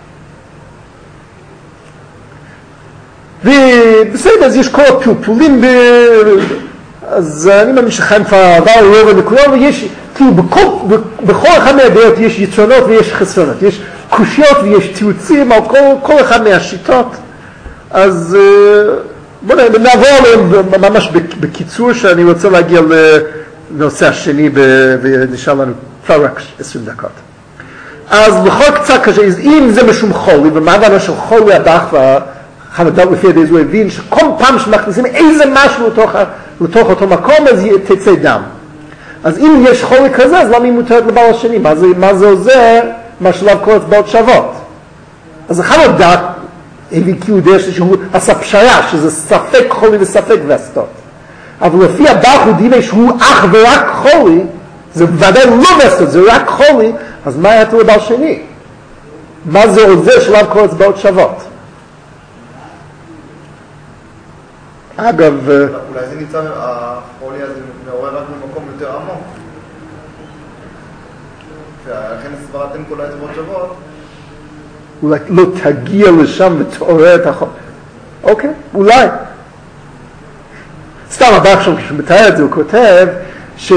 ובסדר, אז יש כל הפלפולים אז אני מאמין שחיים כבר עבר רוב הנקודות, ויש, כאילו בכל אחד מהדעות יש יתרונות ויש חסרונות, יש קושיות ויש תירוצים על כל אחד מהשיטות, אז בואו נעבור עליהם ממש בקיצור, שאני רוצה להגיע לנושא השני, ונשאר לנו כבר רק 20 דקות. אז בכל קצת קשה, אם זה משום חולי, ומה הבנה של חולי הבח חמדת לפי ידי זו הבין שכל פעם שמכניסים איזה משהו לתוך אותו מקום, אז תצא דם. אז אם יש חולי כזה, אז למה היא מותרת לבעל השני? מה זה עוזר? מה שלב כל הצבעות שוות? אז אחד הדעת, הביא כי הוא יודע שהוא עשה פשרה, שזה ספק חולי וספק וסטות. אבל לפי הבח הוא דימה שהוא אך ורק חולי, זה ודאי לא וסטות, זה רק חולי, אז מה היה לבעל שני? מה זה עוזר שלב כל הצבעות שוות? אגב, אולי זה נמצא, החולי הזה מעורר רק במקום יותר עמוק. ולכן סברתם כל האצבעות שוות. אולי לא תגיע לשם ותעורר את החולי. אוקיי, אולי. סתם הבא עכשיו כשהוא מתאר את זה, הוא כותב שיש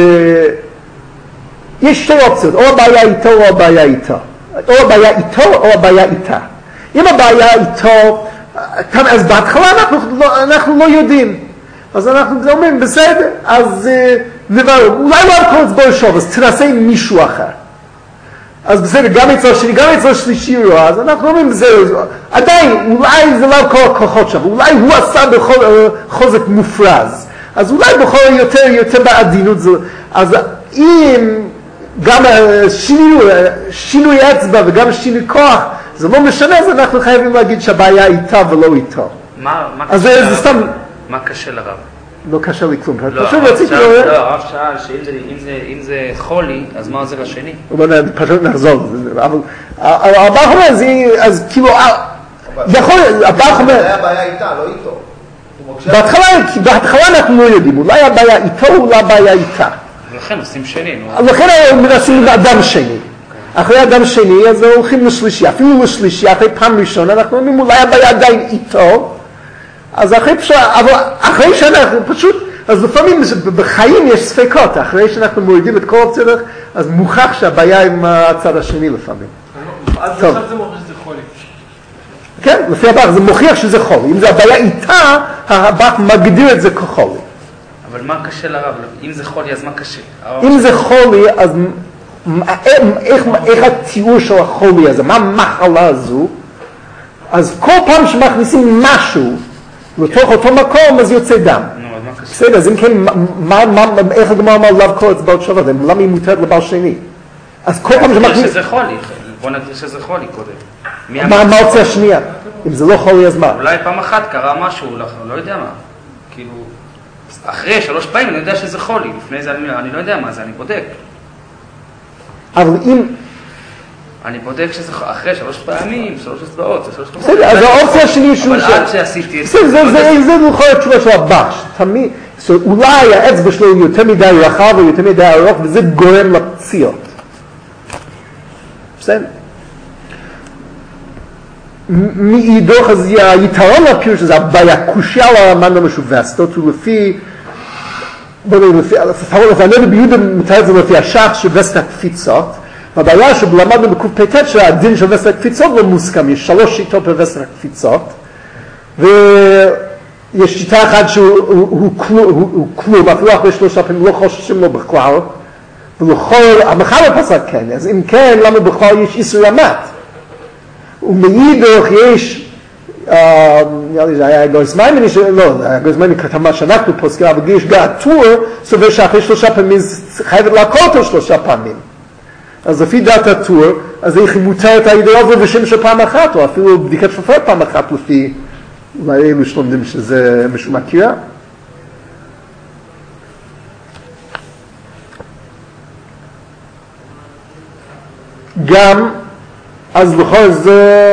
שתי אופציות, או הבעיה איתו או הבעיה איתה. או הבעיה איתו או הבעיה איתה. אם הבעיה איתו, אז בהתחלה אנחנו לא יודעים. אז אנחנו אומרים, בסדר, אז נברר, אולי לא הכל אצבעות שוב, אז תנסה עם מישהו אחר. אז בסדר, גם אצל השני, גם אצל השלישי לא, אז אנחנו אומרים, בסדר, עדיין, אולי זה לא כל הכוחות שם, אולי הוא עשה בכל חוזק מופרז. אז אולי בכל יותר בעדינות זה, אז אם גם שינוי אצבע וגם שינוי כוח, זה לא משנה, אז אנחנו חייבים להגיד שהבעיה איתה ולא איתו. מה קשה לרב? לא קשה לי כלום. הרב שאל שאם זה חולי, אז מה עוזר לשני? פשוט נחזור. אבל הבא אומר, אז כאילו, יכול, הבא אומר... זה הבעיה איתה, לא איתו. בהתחלה אנחנו לא יודעים, אולי הבעיה איתו, אולי הבעיה איתה. לכן עושים שני. לכן מנסים אדם שני. אחרי אדם שני, אז הולכים לשלישי. אפילו לשלישי, אחרי פעם ראשונה, אנחנו אומרים, אולי הבעיה עדיין איתו. אז אחרי שאנחנו פשוט, אז לפעמים בחיים יש ספקות. אחרי שאנחנו מורידים את כל האופציות, אז מוכח שהבעיה עם הצד השני לפעמים. אז עכשיו זה מוכיח שזה חולי. כן, לפי הבח זה מוכיח שזה חולי. אם זה הבעיה איתה, הבח מגדיר את זה כחולי. אבל מה קשה לרב? אם זה חולי, אז מה קשה? אם זה חולי, אז איך התיאור של החולי הזה? מה המחלה הזו? אז כל פעם שמכניסים משהו לתוך אותו מקום, אז יוצא דם. בסדר, אז אם כן, איך הגמרא אמר לאו כל אצבעות שווה? למה היא מותרת לבעל שני? אז כל פעם שמכניסים... שזה חולי, בוא נגדיר שזה חולי קודם. מה רוצה השנייה? אם זה לא חולי, אז מה? אולי פעם אחת קרה משהו, לא יודע מה. כאילו, אחרי 3 פעמים אני יודע שזה חולי, לפני זה אני לא יודע מה זה, אני בודק. אבל אם... אני בודק שזה אחרי 3 פעמים, 3 אצבעות, זה 3 פעמים. בסדר, אז האופציה השני שהוא... אבל עד שעשיתי את זה... זה יכול להיות תשובה של הבש. תמיד... אולי האצבע שלו יותר מדי רחב או יותר מדי ארוך, וזה גורם לפציעות. בסדר? מאידוך, אז היתרון לפירוש הזה, הקושיה למן המשובסתות, הוא לפי... לפני ביהודה מתאר את זה לפי השח של וסת הקפיצות, והבעיה שלמדנו בקופ"ט שהדין של וסת הקפיצות לא מוסכם, יש 3 שיטות בווסת הקפיצות, ויש שיטה אחת שהוא כלום, אפילו אחרי 3 פעמים לא חוששים לו בכלל, ולכל, המחר הפסק כן, אז אם כן, למה בכלל יש איסור רמת? ומאידוך יש, נראה לי זה היה הגויס מיימני, לא, הגויס מיימני כתמה שאנחנו פוסקים, אבל יש געתור, סובר שאחרי 3 פעמים חייבת לעקור אותו 3 פעמים. אז לפי דעת הטור, אז איך מותר את האידאולוגיה בשם של פעם אחת, או אפילו בדיקת שופט פעם אחת לפי, אולי אלו שלומדים שזה משום הכירה. גם, אז לכל זה,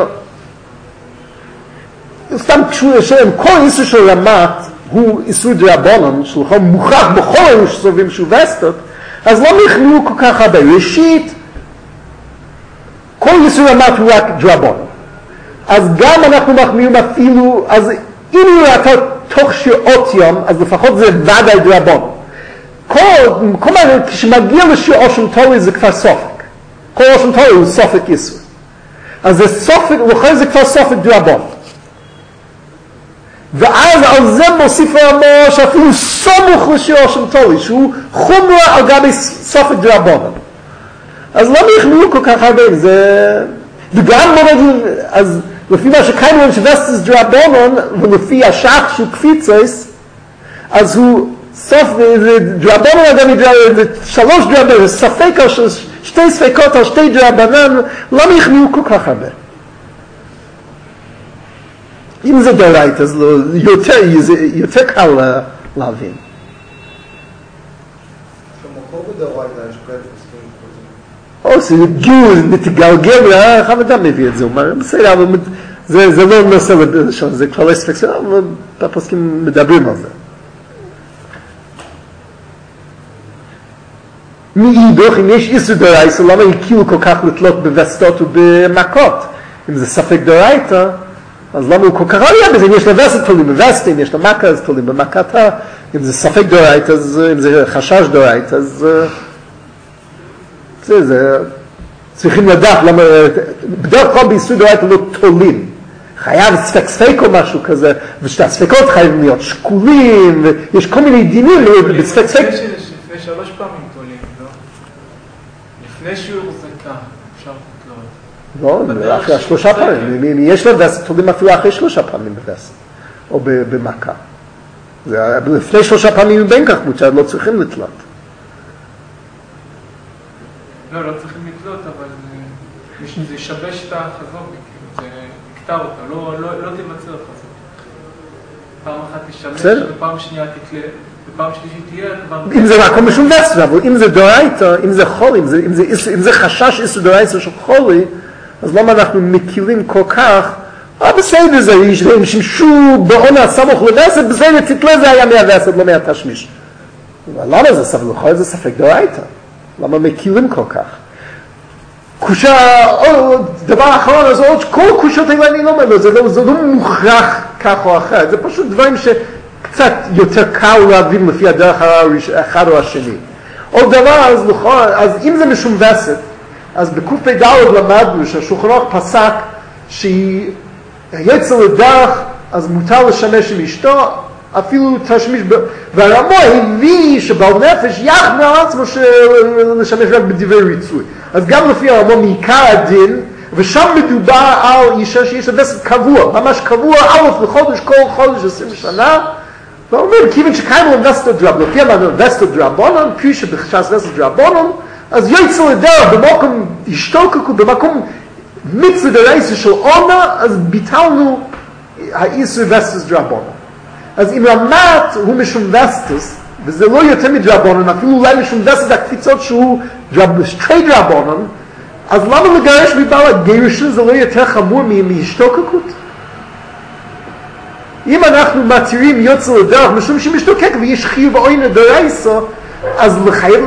סתם קשור לשם, כל איסור של רמת הוא איסור דרבנן, שלכל מוכח בכל אלו שסובים שובסתות, אז לא נכנעו כל כך הרבה. ראשית, כל איסור רמת הוא רק דרבנן. אז גם אנחנו מחמירים אפילו, אז אם הוא ראתה תוך שעות יום, אז לפחות זה ודאי דרבנן. כל מה, כשמגיע לשיר אושם תורי זה כבר סופק. כל אושם תורי הוא סופק איסור. אז זה סופק, לכן זה כבר סופק דרבנן. ואז על זה מוסיף רמו שאפילו סמוך לשיר אושם תורי, שהוא חומרה על גבי סופק דרבנן. אז לא נכנעו כל כך הרבה, זה... וגם אז לפי מה שקיימו שבסטס דרבנן, ולפי השח שהוא קפיצס, אז הוא סוף, דרבנן גם 3 דרבנן, ספק על 2 ספקות על 2 דרבנן, לא נכנעו כל כך הרבה. אם זה דרייט, אז יותר קל להבין. במקור בדרייט יש כאלה פסקים או, זה גיל, תגלגל, חב אדם מביא את זה, הוא אומר, בסדר, אבל זה לא נושא לשון, זה כבר לא ספק, אבל הפוסקים מדברים על זה. מאידוך, אם יש איסור דרייתא, למה יקילו כל כך לתלות בווסתות ובמכות? אם זה ספק דרייתא, אז למה הוא כל כך עלייה בזה? אם יש לווסת תולים בווסת, אם יש למכה אז תולים במכתה, אם זה ספק דרייתא, אם זה חשש דרייתא, אז זה צריכים לדעת למה, בדרך כלל באיסור דרייתא לא תולים. חייב ספק או משהו כזה, ושתי הספקות חייבים להיות שקולים, ויש כל מיני דינים בספק. לפני 3 פעמים תולים, לא? לפני שיעור זקה, אפשר לתלות. לא, אחרי 3 פעמים. אם יש לו וסת, תולים אפילו אחרי 3 פעמים בווסת, או במכה. לפני 3 פעמים בין כך מוצא, לא צריכים לתלות. לא צריכים לתלות, אבל זה ישבש את החזון, זה יקטע אותה, לא תיווצר החזון. פעם אחת תשמש, ופעם שנייה תתלה, ופעם שלישית תהיה כבר... אם זה רק משום וסת, אבל אם זה דורייתא, אם זה חולי, אם זה חשש איסור דורייתא של חולי, אז למה אנחנו מקילים כל כך, בסדר זה, הם שימשו בעונה סמוך לווסת, בסדר תתלה זה היה מהווסת, לא מהתשמיש. למה זה ספק? לכל זה ספק דורייתא. למה מקילים כל כך? קושה, דבר אחרון, אז עוד כל קושות האלה אני לא אומר, זה לא מוכרח כך או אחרת, זה פשוט דברים שקצת יותר קל להבין לפי הדרך האחד או השני. עוד דבר, אז אם זה משום וסת, אז בקופ"ד למדנו שהשולחן ערוך פסק שהיא יצא לדרך, אז מותר לשמש עם אשתו, אפילו תשמיש, והרמו הביא שבעל נפש יחמיא על עצמו לשמש רק בדברי ריצוי. אז גם לפי הרמו מעיקר הדין, ושם מדובר על אישה שיש לה וסת קבוע, ממש קבוע, א' לחודש, כל חודש 20 שנה, ואומר, כיוון שקיים לו וסת דרבנון, לפי אמרנו וסת דרבנון, כפי שבחשש וסת דרבנון, אז יוצא לדרך במקום השתוקקו, במקום מצווה דרייסה של עונה, אז ביטלנו האיסור וסת דרבנון. אז אם רמת הוא משום וסתס, וזה לא יותר מדרבנון, אפילו אולי משום וסת הקפיצות שהוא שטרי דרבנון, אז למה לגרש מבעל הגירושין זה לא יותר חמור מהשתוקקות? אם אנחנו מתירים יוצא לדרך משום שמשתוקק ויש חיוב עוין דרייסה, אז לחייב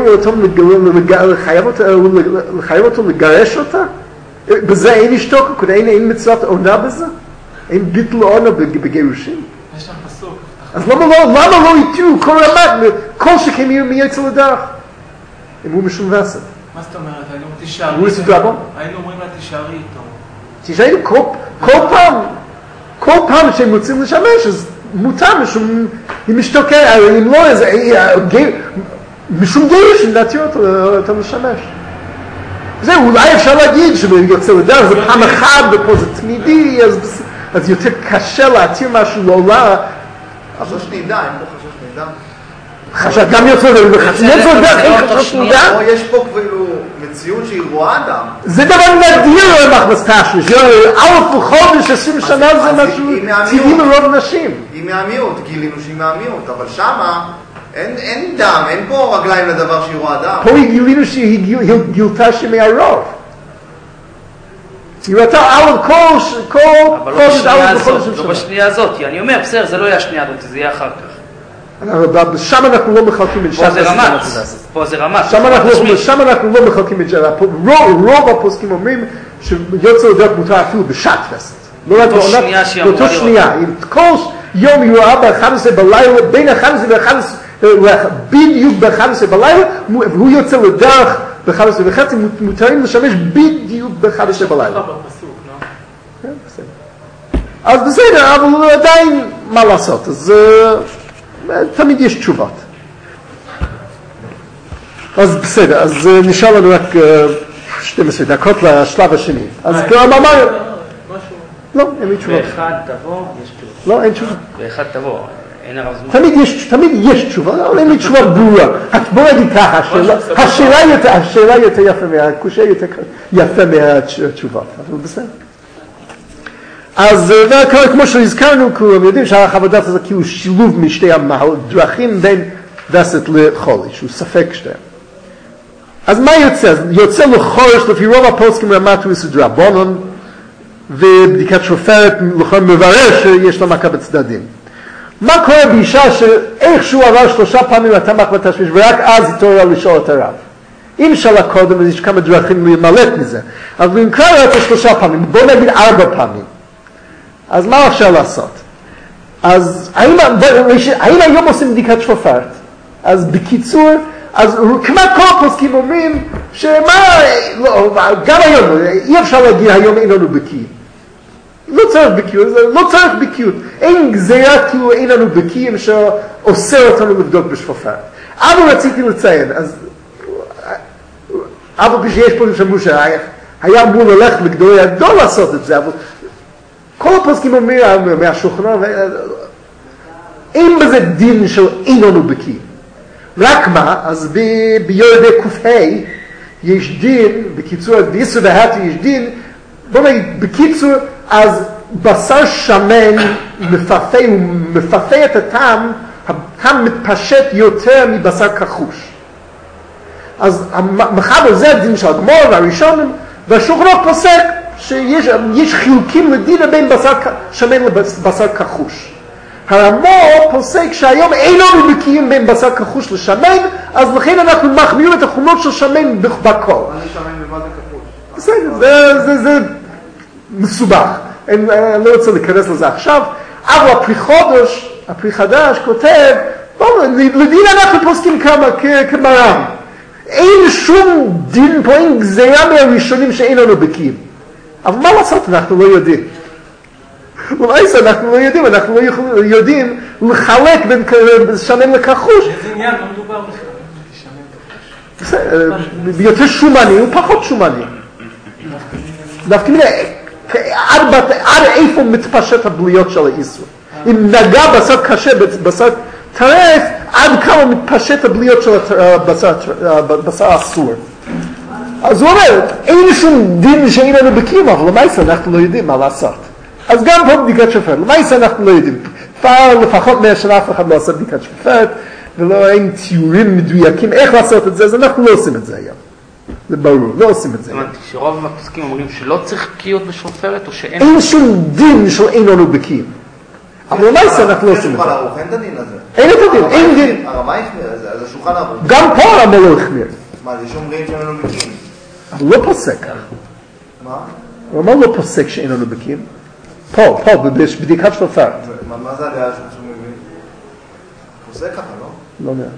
אותו לגרש אותה? בזה אין השתוקקות, אין מצוות עונה בזה? אין ביטול עונה בגירושין? יש שם פסוק. אז למה לא יתירו כל רמת, כל שכם מיוצא לדרך? אם הוא משום וסת. מה זאת אומרת? היינו תישארי. היינו אומרים לה תישארי איתו. תישארי כל פעם שהם רוצים לשמש, אז מותר משום, אם משתוקק, אם לא איזה, משום גירוש, נתיר אותו לשמש. זה אולי אפשר להגיד שיוצא לדרך, זה פעם אחת ופה זה תמידי, אז יותר קשה להתיר משהו לעולה. חשש נדע, אין פה חשש נדע. חשש גם יוצא לדרך, או יש פה כאילו מציאות שהיא רואה אדם. זה דבר נדיר למחבס תשמיש, א' בחודש 20 שנה זה משהו טבעי לרוב נשים. היא מהמיעוט, גילינו שהיא מהמיעוט, אבל שמה אין דם, אין פה רגליים לדבר שהיא רואה דם. פה היא גילינו שהיא גילתה שמהרוב. היא ראתה כל חודש, לא בשנייה הזאת, כי אני אומר, בסדר, זה לא יהיה השנייה הזאת, זה יהיה אחר כך. שם אנחנו לא מחלקים את פה זה רמת, פה זה רמת. שם אנחנו לא מחלקים את זה. רוב הפוסקים אומרים שיוצא לדרך מותר אפילו בשעת וסת. באותו שנייה. כל יום היא רואה ב-11 בלילה, בין 11 ו-11, בדיוק ב-11 בלילה, והוא יוצא לדרך ב-11 וחצי, מותרים לשמש בדיוק ב-11 בלילה. אז בסדר, אבל עדיין מה לעשות. אז תמיד יש תשובות. אז בסדר, אז נשאר לנו רק 12 דקות לשלב השני. אז מה? לא, אין לי תשובות. באחד תבוא, יש תשובה. לא, אין תשובה. באחד תבוא, אין הרב זמן. תמיד יש תשובה, אבל אין לי תשובה ברורה. בוא נגיד ככה, השאלה יותר יפה מהקושי יותר יפה מהתשובות. אבל בסדר. אז כמו שהזכרנו, כולם יודעים שהחוות דעת הזה כאילו שילוב משתי הדרכים בין וסת לחולי, שהוא ספק שתיהם. אז מה יוצא? יוצא לחורש לפי רוב הפוסקים רמת הוא יסוד רבונון, ובדיקת שופרת לכל מברר שיש לה מכה בצדדים. מה קורה באישה שאיכשהו עבר 3 פעמים התמך בתשמיש, ורק אז התעוררה לשאול את הרב? אם שאלה קודם, אז יש כמה דרכים להימלט מזה. אבל אם קרה את 3 פעמים, בוא נגיד 4 פעמים. אז מה אפשר לעשות? אז האם היום עושים בדיקת שופרת? אז בקיצור, אז כמעט כל הפוסקים אומרים שמה, גם היום, אי אפשר להגיד היום אין לנו בקיא. לא צריך בקיות, לא צריך בקיות. אין גזירה כאילו אין לנו בקיים שאוסר אותנו לבדוק בשפופרת. אבל רציתי לציין, אז אבל כשיש פה שאמרו שהיה אמור ללכת לגדולי הדור לעשות את זה, אבל כל הפוסקים אומרים מהשולחן, אין בזה דין של אין לנו בקיים. רק מה, אז ביורדי ק"ה יש דין, בקיצור, ביסוד ההתי יש דין, בוא נגיד, בקיצור, אז בשר שמן מפפה את הטעם, הטעם מתפשט יותר מבשר כחוש. אז מחבר זה הדין של הגמור והראשונים, והשולחן פוסק שיש חילוקים לדין בין בשר שמן לבשר כחוש. הרמור פוסק שהיום אין לנו בקיאים בין בשר כחוש לשמן, אז לכן אנחנו מחמירים את החומות של שמן בכל. מה זה שמן ומה זה כחוש? בסדר, זה מסובך. אני לא רוצה להיכנס לזה עכשיו, אבל הפרי חדש כותב, לדין אנחנו פוסקים כמרם. אין שום דין פה, אין גזירה מהראשונים שאין לנו בקיאים. אבל מה לעשות? אנחנו לא יודעים. למעשה אנחנו לא יודעים, אנחנו לא יודעים לחלק בין שמן לכחוש. איזה עניין, לא מדובר בכלל. יותר שומני ופחות שומני. דווקא עד איפה מתפשט הבליות של האיסור. אם נגע בשר קשה, בשר טרף, עד כמה מתפשט הבליות של הבשר אסור. אז הוא אומר, אין שום דין שאין לנו בקיאים, אבל למעשה אנחנו לא יודעים מה לעשות. אז גם פה בדיקת שופט, למעשה אנחנו לא יודעים. כבר לפחות 100 שנה אף אחד לא עושה בדיקת שופט, ולא אין תיאורים מדויקים איך לעשות את זה, אז אנחנו לא עושים את זה היום. זה ברור, לא עושים את זה. זאת אומרת, שרוב הפוסקים אומרים שלא צריך בקיאות בשופרת, או שאין... אין שום דין של אין לנו בקיאים. אבל למעשה אנחנו לא עושים את זה. אין את הדין הזה. אין את הדין, אין דין. הרמה החמיר, זה השולחן ערוך. גם פה הרמה לא החמיר. מה, יש אומרים שאין לנו בקיאים? אבל לא פוסק. מה? הוא אמר לא פוסק שאין לנו בקיאים. פה, בדיקת שופט. מה זה הדעה שהוא מבין? פוסק ככה, לא? לא יודע.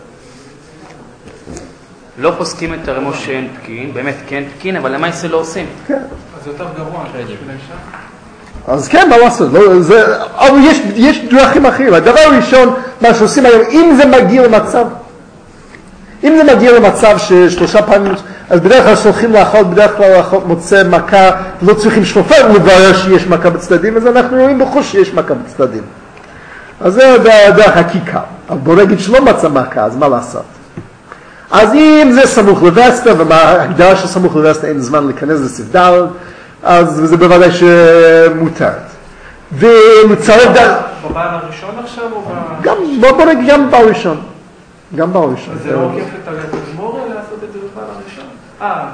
לא פוסקים את הרמוש שאין בקיאים, באמת כן בקיאים, אבל למעשה לא עושים. כן. אז זה יותר גרוע, בשביל האישה? אז כן, מה לעשות? אבל יש דרכים אחרים. הדבר הראשון, מה שעושים היום, אם זה מגיע למצב ששלושה פעמים, אז בדרך כלל שולחים לאחות, בדרך כלל לאחות מוצא מכה, לא צריכים שופר לברר שיש מכה בצדדים, אז אנחנו רואים בחוש שיש מכה בצדדים. אז זה הדרך הכיכר. אבל בוא נגיד שלא מצא מכה, אז מה לעשות? אז אם זה סמוך לווסטה, וההגדרה של סמוך לווסטה אין זמן להיכנס לספדל, אז זה בוודאי שמותרת. ולצרף בבעל הראשון עכשיו או בוא נגיד גם בעל ראשון. גם בעל ראשון. אז זה לא עוקף את הגמורה לעשות את זה בבעל הראשון?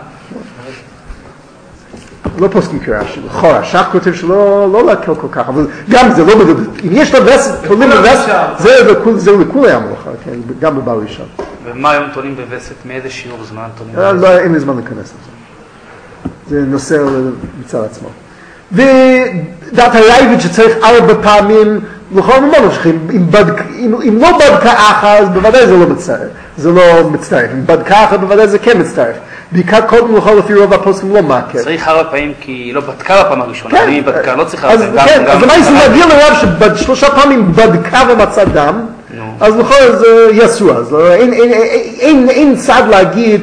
לא פוסקים כרש"י, לכאורה, שח כותב שלא להקל כל כך, אבל גם זה לא מדבר, אם יש לו וסת, תולים בווסת, זה לכולי המלאכה, גם בבעל ראשון. ומה היום תולים בווסת? מאיזה שיעור זמן תולים בווסת? לא, אין לי זמן להיכנס לזה. זה נושא מצד עצמו. ודעת הרייבד שצריך 4 פעמים, לכל ממש, אם לא בדקה אחת, אז בוודאי זה לא מצטרף. אם בדקה אחת, בוודאי זה כן מצטרף. בעיקר קודם לכל לפי רוב הפוסקים לא מעקר. צריך 4 פעמים כי היא לא בדקה בפעם הראשונה, אם היא בדקה לא צריכה... כן, אז למה זה מגיע לרב ש3 פעמים בדקה ומצא דם, אז לכל זה יסוע, אז אין צד להגיד,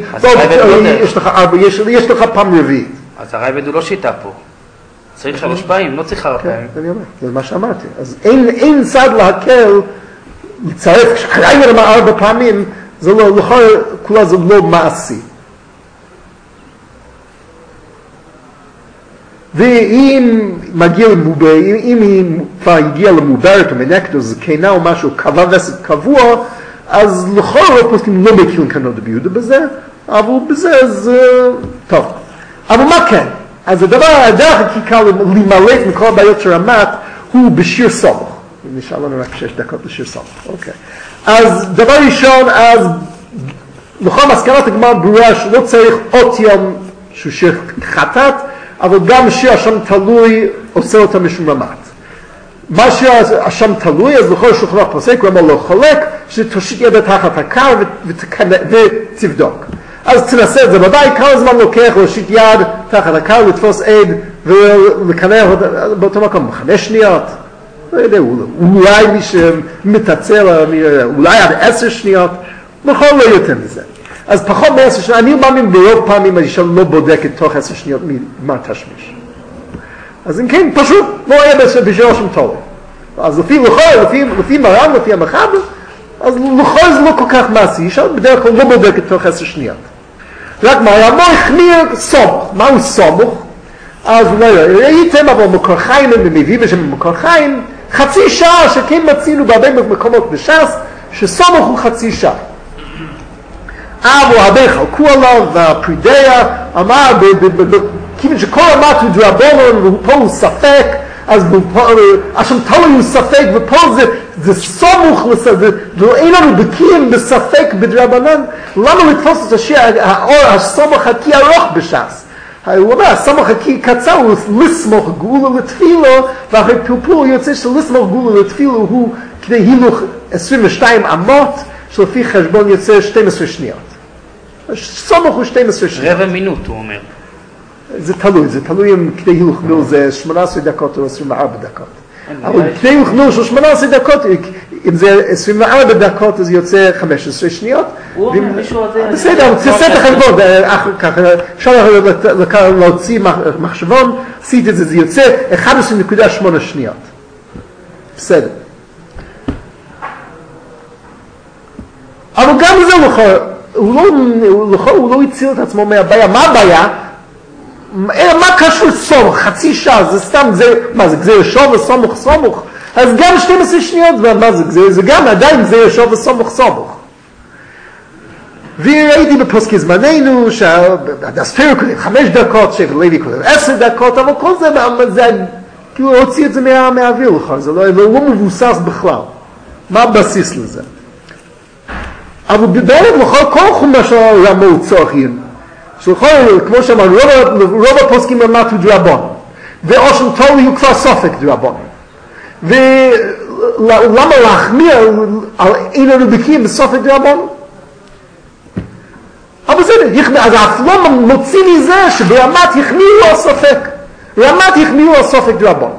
יש לך פעם רביעית. אז הרייבד הוא לא שיטה פה. צריך 3 פעמים, לא צריך 4 פעמים. אני אומר, זה מה שאמרתי. אז אין צד להקל, לצרף, כשהרייבד אמר 4 פעמים, זה לא, כולה זה לא מעשי. ואם מגיע למובר, אם היא כבר הגיעה למוברת או מנקדו, זקנה או משהו, קבע וסת קבוע, אז לכל הרוב פוסקים לא מכירים כאן ביהודה בזה, אבל בזה זה טוב. אבל מה כן? אז הדרך הכיכר למלט מכל הבעיות של רמת הוא בשיר סמוך. נשאר לנו רק 6 דקות לשיר סמוך. אוקיי. אז דבר ראשון, אז לכל מסקנת הגמרא ברורה שלא צריך אות יום שהוא שיר חטאת, אבל גם שיר השם תלוי עושה אותה משום רמת. מה שיר השם תלוי, אז לכל שולחן ערוך פוסק, הוא אמר לא חולק, שתושיט ידה תחת הקר ותבדוק. אז תנסה את זה בבית, כמה זמן לוקח להושיט יד תחת הקר, לתפוס עד ולקנא באותו מקום, 5 שניות. לא יודע, אולי מי שמתעצל, אולי עד 10 שניות, בכל לא יותר מזה. אז פחות מ10 שניות, אני מאמין ברוב פעמים האישה לא בודקת תוך 10 שניות מה תשמיש. אז אם כן, פשוט לא היה בשביל שם תולו. אז לפי מרן, לפי המחבר, אז לכל זה לא כל כך מעשי, אישה בדרך כלל לא בודקת תוך 10 שניות. רק מה, המור החמיר סומך. מהו סומך? אז לא יודע, ראיתם אבל מקור חיים, הם מביאים לשם מקור חיים, חצי שעה שכן מצינו בהרבה מקומות בש"ס, שסומך הוא חצי שעה. אבל הרבה חלקו עליו, והפרידיה אמר, כיוון שכל אמת הוא דרבנן, ופה הוא ספק, אז השם תלוי הוא ספק, ופה זה סמוך, אין לנו בקיאים בספק בדרבנן, למה לתפוס את השיר, הסמוך הכי ארוך בש"ס? הוא אומר, הסמוך הכי קצר הוא לסמוך גאולה לתפילו, ואחרי פלפול יוצא שלסמוך גאולה לתפילו הוא כדי הילוך 22 אמות, שלפי חשבון יוצא 12 שניות. סמוך הוא 12 שניות. רבע מינוט, הוא אומר. זה תלוי אם כדי הילוך מיל זה 18 דקות או 24 דקות. אבל כדי הילוך מיל של 18 דקות, אם זה 24 דקות אז יוצא 15 שניות. בסדר, תעשה את החשבון, אפשר להוציא מחשבון, עשיתי את זה, זה יוצא 11.8 שניות. בסדר. אבל גם זה הוא לא הציל את עצמו מהבעיה. מה הבעיה? מה קשור סומך? חצי שעה, זה סתם, מה זה, גזיר ישוב וסומך? אז גם 12 שניות, מה זה, זה גם עדיין גזיר ישוב וסומך. וראיתי בפוסקי זמננו, שהדספיר קודם 5 דקות, שפר לוי קודם 10 דקות, אבל כל זה כאילו הוציא את זה מהאוויר לך, זה לא מבוסס בכלל. מה הבסיס לזה? אבל באמת כל חומה של רמה הוא צורכים, כמו שאמרנו, רוב הפוסקים אמרנו דרבון, ואושן תולי הוא כבר סופק דרבון. ולמה להחמיר על אין הרובקים בסופק דרבון? אבל זה, אז האפלום מוציא מזה שברמת החמירו על סופק. רמת החמירו על סופק דרבון.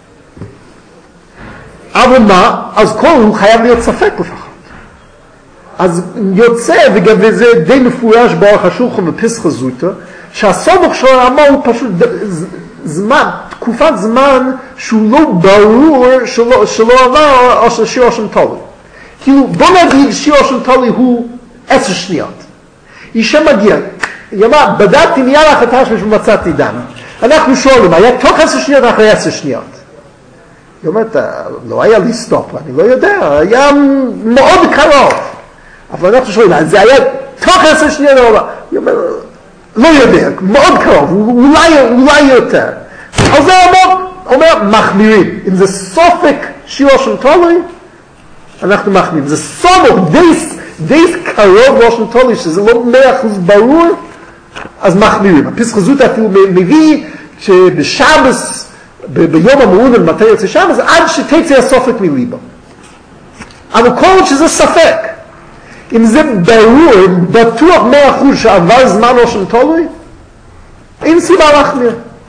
אבל מה? אז כל הוא חייב להיות ספק לפחות. אז יוצא, וזה די מפורש באורך השולחן בפסח זוטה, שהסומך של הרמה הוא פשוט תקופת זמן שהוא לא ברור שלא עבר או של שיר אושן תולי. כאילו, בוא נגיד שיר אושן תולי הוא 10 שניות. אישה מגיעה, היא אמרה, בדקתי מיד החטש ומצאתי דם. אנחנו שואלים, היה תוך 10 שניות אחרי 10 שניות? היא אומרת, לא היה לי סטופ, אני לא יודע, היה מאוד קרוב. אבל אנחנו שואלים, זה היה תוך 10 שניות, היא אומרת, לא יודע, מאוד קרוב, אולי יותר. אז זה אומר, מחמירים. אם זה סופק שיר אושן תולי, אנחנו מחמירים. זה סומך די קרוב אושן תולי, שזה לא 100% ברור, אז מחמירים. הפסח זוטה אפילו מביא שבשבס, ביום המעונן, מתי יוצא שבס, עד שתצא הסופק מליבו. אבל כל עוד שזה ספק, אם זה ברור, בטוח 100% שעבר זמן אושן תולי, אין סיבה להחמיר.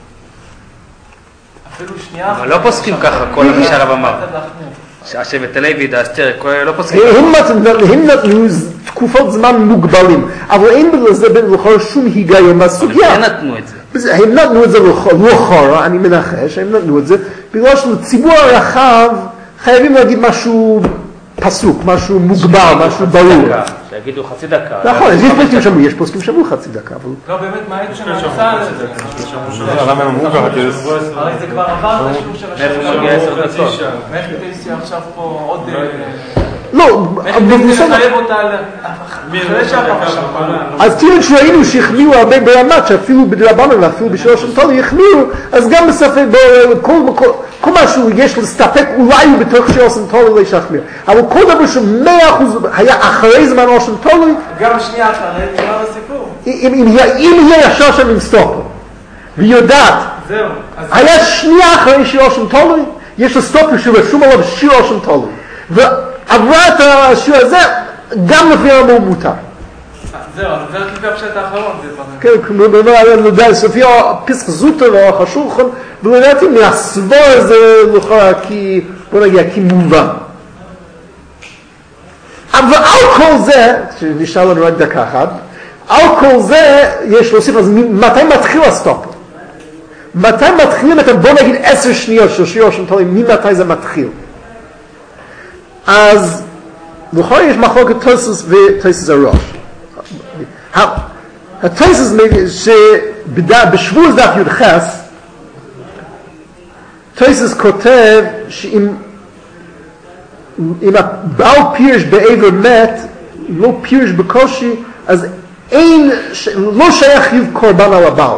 אבל לא פוסקים ככה, כל מי שהרב אמר. השבט הלוי, דאסתר, לא פוסקים ככה. הם נתנו תקופות זמן מוגבלים, אבל אין בזה לכל שום היגיון בסוגיה. הם נתנו את זה. הם נתנו את זה לאחורה, אני מנחש, הם נתנו את זה, בגלל שלציבור הרחב חייבים להגיד משהו פסוק, משהו מוגבר, משהו ברור. שיגידו חצי דקה. נכון, יש פוסקים שאמרו חצי דקה. לא, באמת, מה הייתה שם הנוסה על זה? למה הם אמרו ככה? הרי זה כבר עבר את השיעור של מאיפה מגיע 10 דקות? מאיך תייסיה עכשיו פה עוד... לא, איך תחייב אותה אחרי שהפעם שם. אז תראה שראינו שהחמירו הרבה ברמת, שאפילו בדרבנן ואפילו בשיר אושן תולי יחמירו, אז גם בספק, כל משהו יש להסתפק, אולי הוא בתוך שיר אושן תולי לא ישחמיר. אבל כל דבר ש100% היה אחרי זמן אושן תולי, גם שנייה אחרי, נראה בסיפור. אם יהיה ישר שם עם סטופר, ויודעת, היה שנייה אחרי שיר אושן תולי, יש לסטופר שרשום עליו שיר אושן תולי. ועברה את השיר הזה, גם לפי הרמה הוא מותר. זהו, אז זה לפי הפשט האחרון. כן, כמו סופי פסח זוטה ואורך השולחן, ולדעתי מהסבור הזה לכאורה בוא נגיד, כי מובן. אבל על כל זה, שנשאר לנו רק דקה אחת, על כל זה יש להוסיף, אז מתי מתחיל הסטופר? מתי מתחילים את, בוא נגיד 10 שניות של שיר אושן תולי, ממתי זה מתחיל? אז לכאורה יש מחלוקת תוספות ותוספות הראש. התוספות שבשבוע דף י"ח, תוספות כותב שאם הבעל פירש בעבר מת, לא פירש בקושי, אז לא שייך חיוב קורבן על הבעל.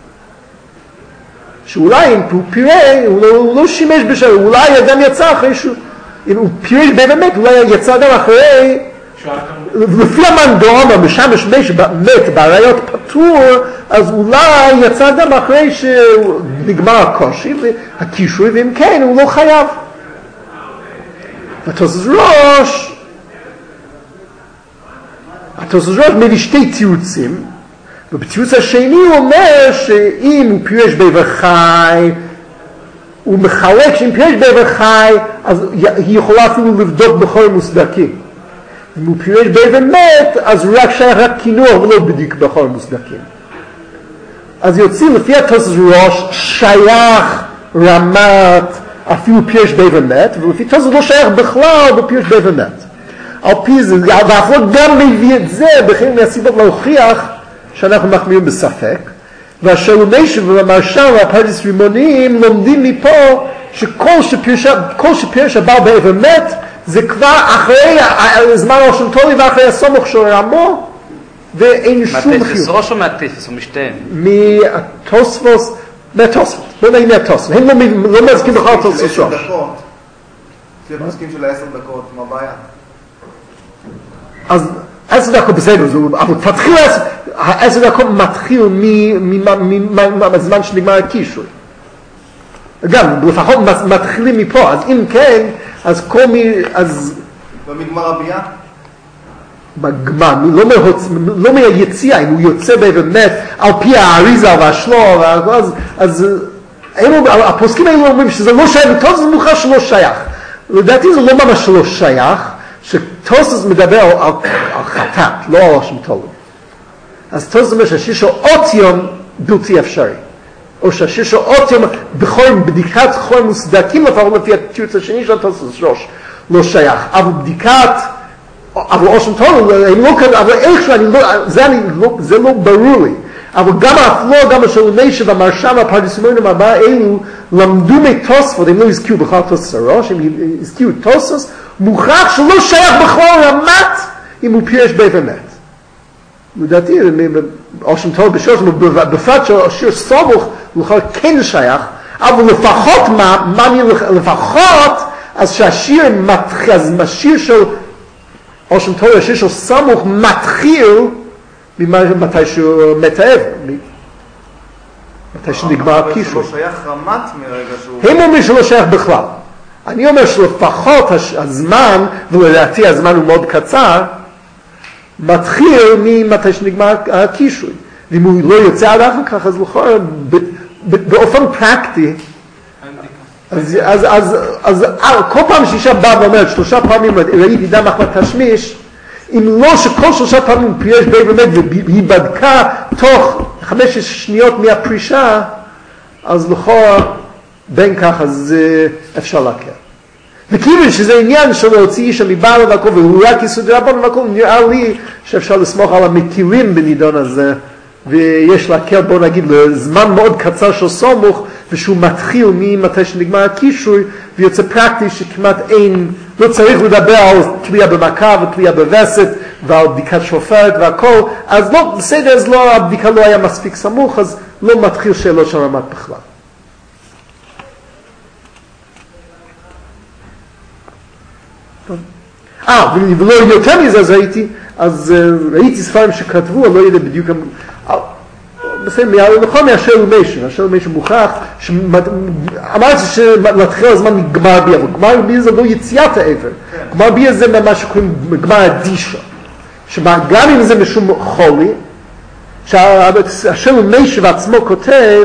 שאולי אם הוא פירה, הוא לא שימש בשביל, אולי אדם יצא אחרי שהוא, אם הוא פירש באמת, אולי יצא אדם אחרי, לפי המנגנון, משמש מת בעריות פטור, אז אולי יצא אדם אחרי שנגמר הקושי והקישוי, ואם כן, הוא לא חייב. התוספות ראש מביא שתי תירוצים. ובתירוץ השני הוא אומר שאם הוא פירש באיבר חי, הוא מחלק שאם פירש באיבר חי, אז היא יכולה אפילו לבדוק בחומר מוסדקים. אם הוא פירש באיבר מת, אז הוא רק שייך רק כינור ולא בדיוק בחומר מוסדקים. אז יוצאים לפי התוספות ראש שייך רמת אפילו פירש באיבר מת, ולפי תוספות לא שייך בכלל בפירש באיבר מת. על פי זה, ואפילו גם מביא את זה בכלל מהסיבות להוכיח שאנחנו מחמירים בספק, והשלומי שבמרשם והפרדס רימוניים לומדים מפה שכל שפירש הבא באיבר מת זה כבר אחרי הזמן ראשון טולי ואחרי הסומך של רמו ואין שום חיוב. מהתפס ראש או מהתפס? הוא משתהם? מהתוספות, בוא נגיד מהתוספות, הם לא מזכים בכלל תוספות ראש. לפי הפסקים של 10 דקות, מה הבעיה? אז 10 דקות בסדר, אבל תתחיל 10 דקות מתחיל מהזמן שנגמר הקישוי. גם, לפחות מתחילים מפה, אז אם כן, אז כל מי, אז... במגמר הביאה? בגמר, לא מהיציאה, אם הוא יוצא באמת על פי האריזה והשלור, אז הפוסקים האלו אומרים שזה לא שייך, וטוב זה מוכר שלא שייך. לדעתי זה לא ממש שלא שייך, שטוסס מדבר על חטאת, לא על השם טוב. אז טוסס אומר שהשיר של אותיום בלתי אפשרי. או שהשיר של אותיום בדיקת חור מוסדקים, לפחות לפי התירוץ השני של טוסס ראש, לא שייך. אבל בדיקת, אבל השם טוב, אבל איכשהו, זה לא ברור לי. אבל גם האפלו, גם השלומי שבמרשם והפרדיסמונים הבא אלו, למדו מטוספות, הם לא הזכירו בכלל טוסס הראש, הם הזכירו טוסס, מוכרח שלא שייך בכלל רמת אם הוא פירש באיבר מת. לדעתי, השם טוב בשורש, בפרט שהשיר סמוך, הוא כן שייך, אבל לפחות, אז שהשיר מתחיל, אז השיר של השם טוב, השיר של סמוך מתחיל, מתי שהוא מתאב, מתי שנגמר הקישור. אבל שלא שייך רמת מרגע שהוא... הם אומרים שלא שייך בכלל. אני אומר שלפחות הזמן, ולדעתי הזמן הוא מאוד קצר, מתחיל ממתי שנגמר הקישור. ואם הוא לא יוצא עד אחר כך, אז לכאורה, באופן פרקטי, אז כל פעם שאישה באה ואומרת, 3 פעמים ראיתי דם אחמד תשמיש, אם לא שכל 3 פעמים פירש באיבר מת והיא בדקה תוך 5 שניות מהפרישה, אז לכאורה בין כך אז אפשר להקל. וכיוון שזה עניין של להוציא אישה מבעלה והכל, והוא רק יסוד רבון והכל, נראה לי שאפשר לסמוך על המקילים בנידון הזה, ויש להקל, בוא נגיד, לזמן מאוד קצר של סמוך, ושהוא מתחיל ממתי שנגמר הקישוי, ויוצא פרקטי שכמעט אין, לא צריך לדבר על תלייה במכה ותלייה בווסת, ועל בדיקת שופרת והכל, אז לא, בסדר, אז לא, הבדיקה לא היה מספיק סמוך, אז לא מתחיל שאלות של רמת בכלל. ולא יותר מזה, אז ראיתי ספרים שכתבו, אני לא יודע בדיוק, בסדר, נכון מהשאל ומיישר מוכח, אמרתי שלהתחיל הזמן נגמר בי, אבל גמר בי זה לא יציאת העבר, גמר בי זה מה שקוראים גמר הדישה, שגם אם זה משום חולי, שהשאל ומיישר בעצמו כותב,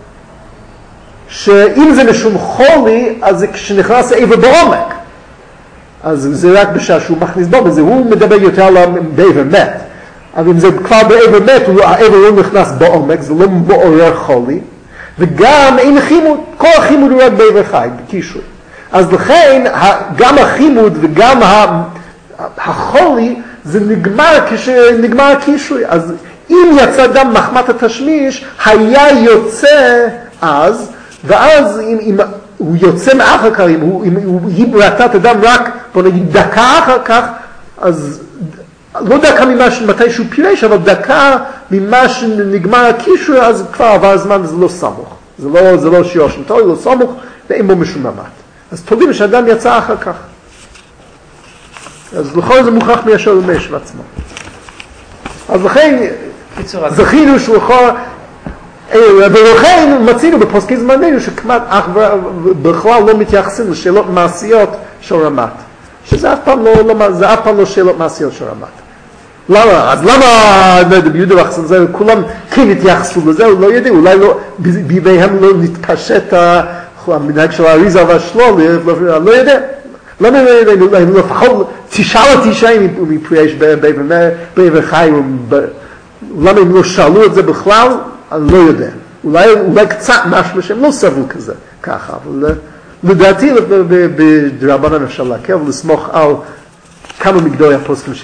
שאם זה משום חולי, אז זה כשנכנס העבר בעומק, אז זה רק בשעה שהוא מכניס בו, וזה הוא מדבר יותר על בעבר מת. אבל אם זה כבר בעבר מת, העבר לא נכנס בעומק, זה לא מעורר חולי, וגם אין חימוד, כל החימוד הוא רק בעבר חי, בקישוי. אז לכן, גם החימוד וגם החולי, זה נגמר כשנגמר הקישוי. אז אם יצא דם מחמת התשמיש, היה יוצא אז, ואז אם הוא יוצא מאחר כך, אם היא ראתה את הדם רק, בוא נגיד, דקה אחר כך, אז לא דקה מתי שהוא פירש, אבל דקה ממה שנגמר הקישור, אז כבר עבר הזמן וזה לא סמוך. זה לא שיעור שם טוב, לא סמוך, ואין בו משום ממד. אז תולים שהאדם יצא אחר כך. אז לכל זה מוכרח מהשאל ומיישר עצמו. אז לכן, זכינו שלכל, ולכן מצינו בפוסקי זמננו שכמעט בכלל לא מתייחסים לשאלות מעשיות של רמת. שזה אף פעם לא שאלות מעשיות של רמת. למה? אז למה ביהודה וחסן כולם כן התייחסו לזה, הוא לא יודע, אולי לא, בימיהם לא נתפשט המנהג של האריזה והשלול, לא יודע. למה הם לפחות תשאל אותי שאם הוא פריש באבן חי, למה הם לא שאלו את זה בכלל, אני לא יודע. אולי קצת משהו שהם לא סברו כזה, ככה, אבל לדעתי ברבנן אפשר להקל ולסמוך על כמה מגדולי הפוסקים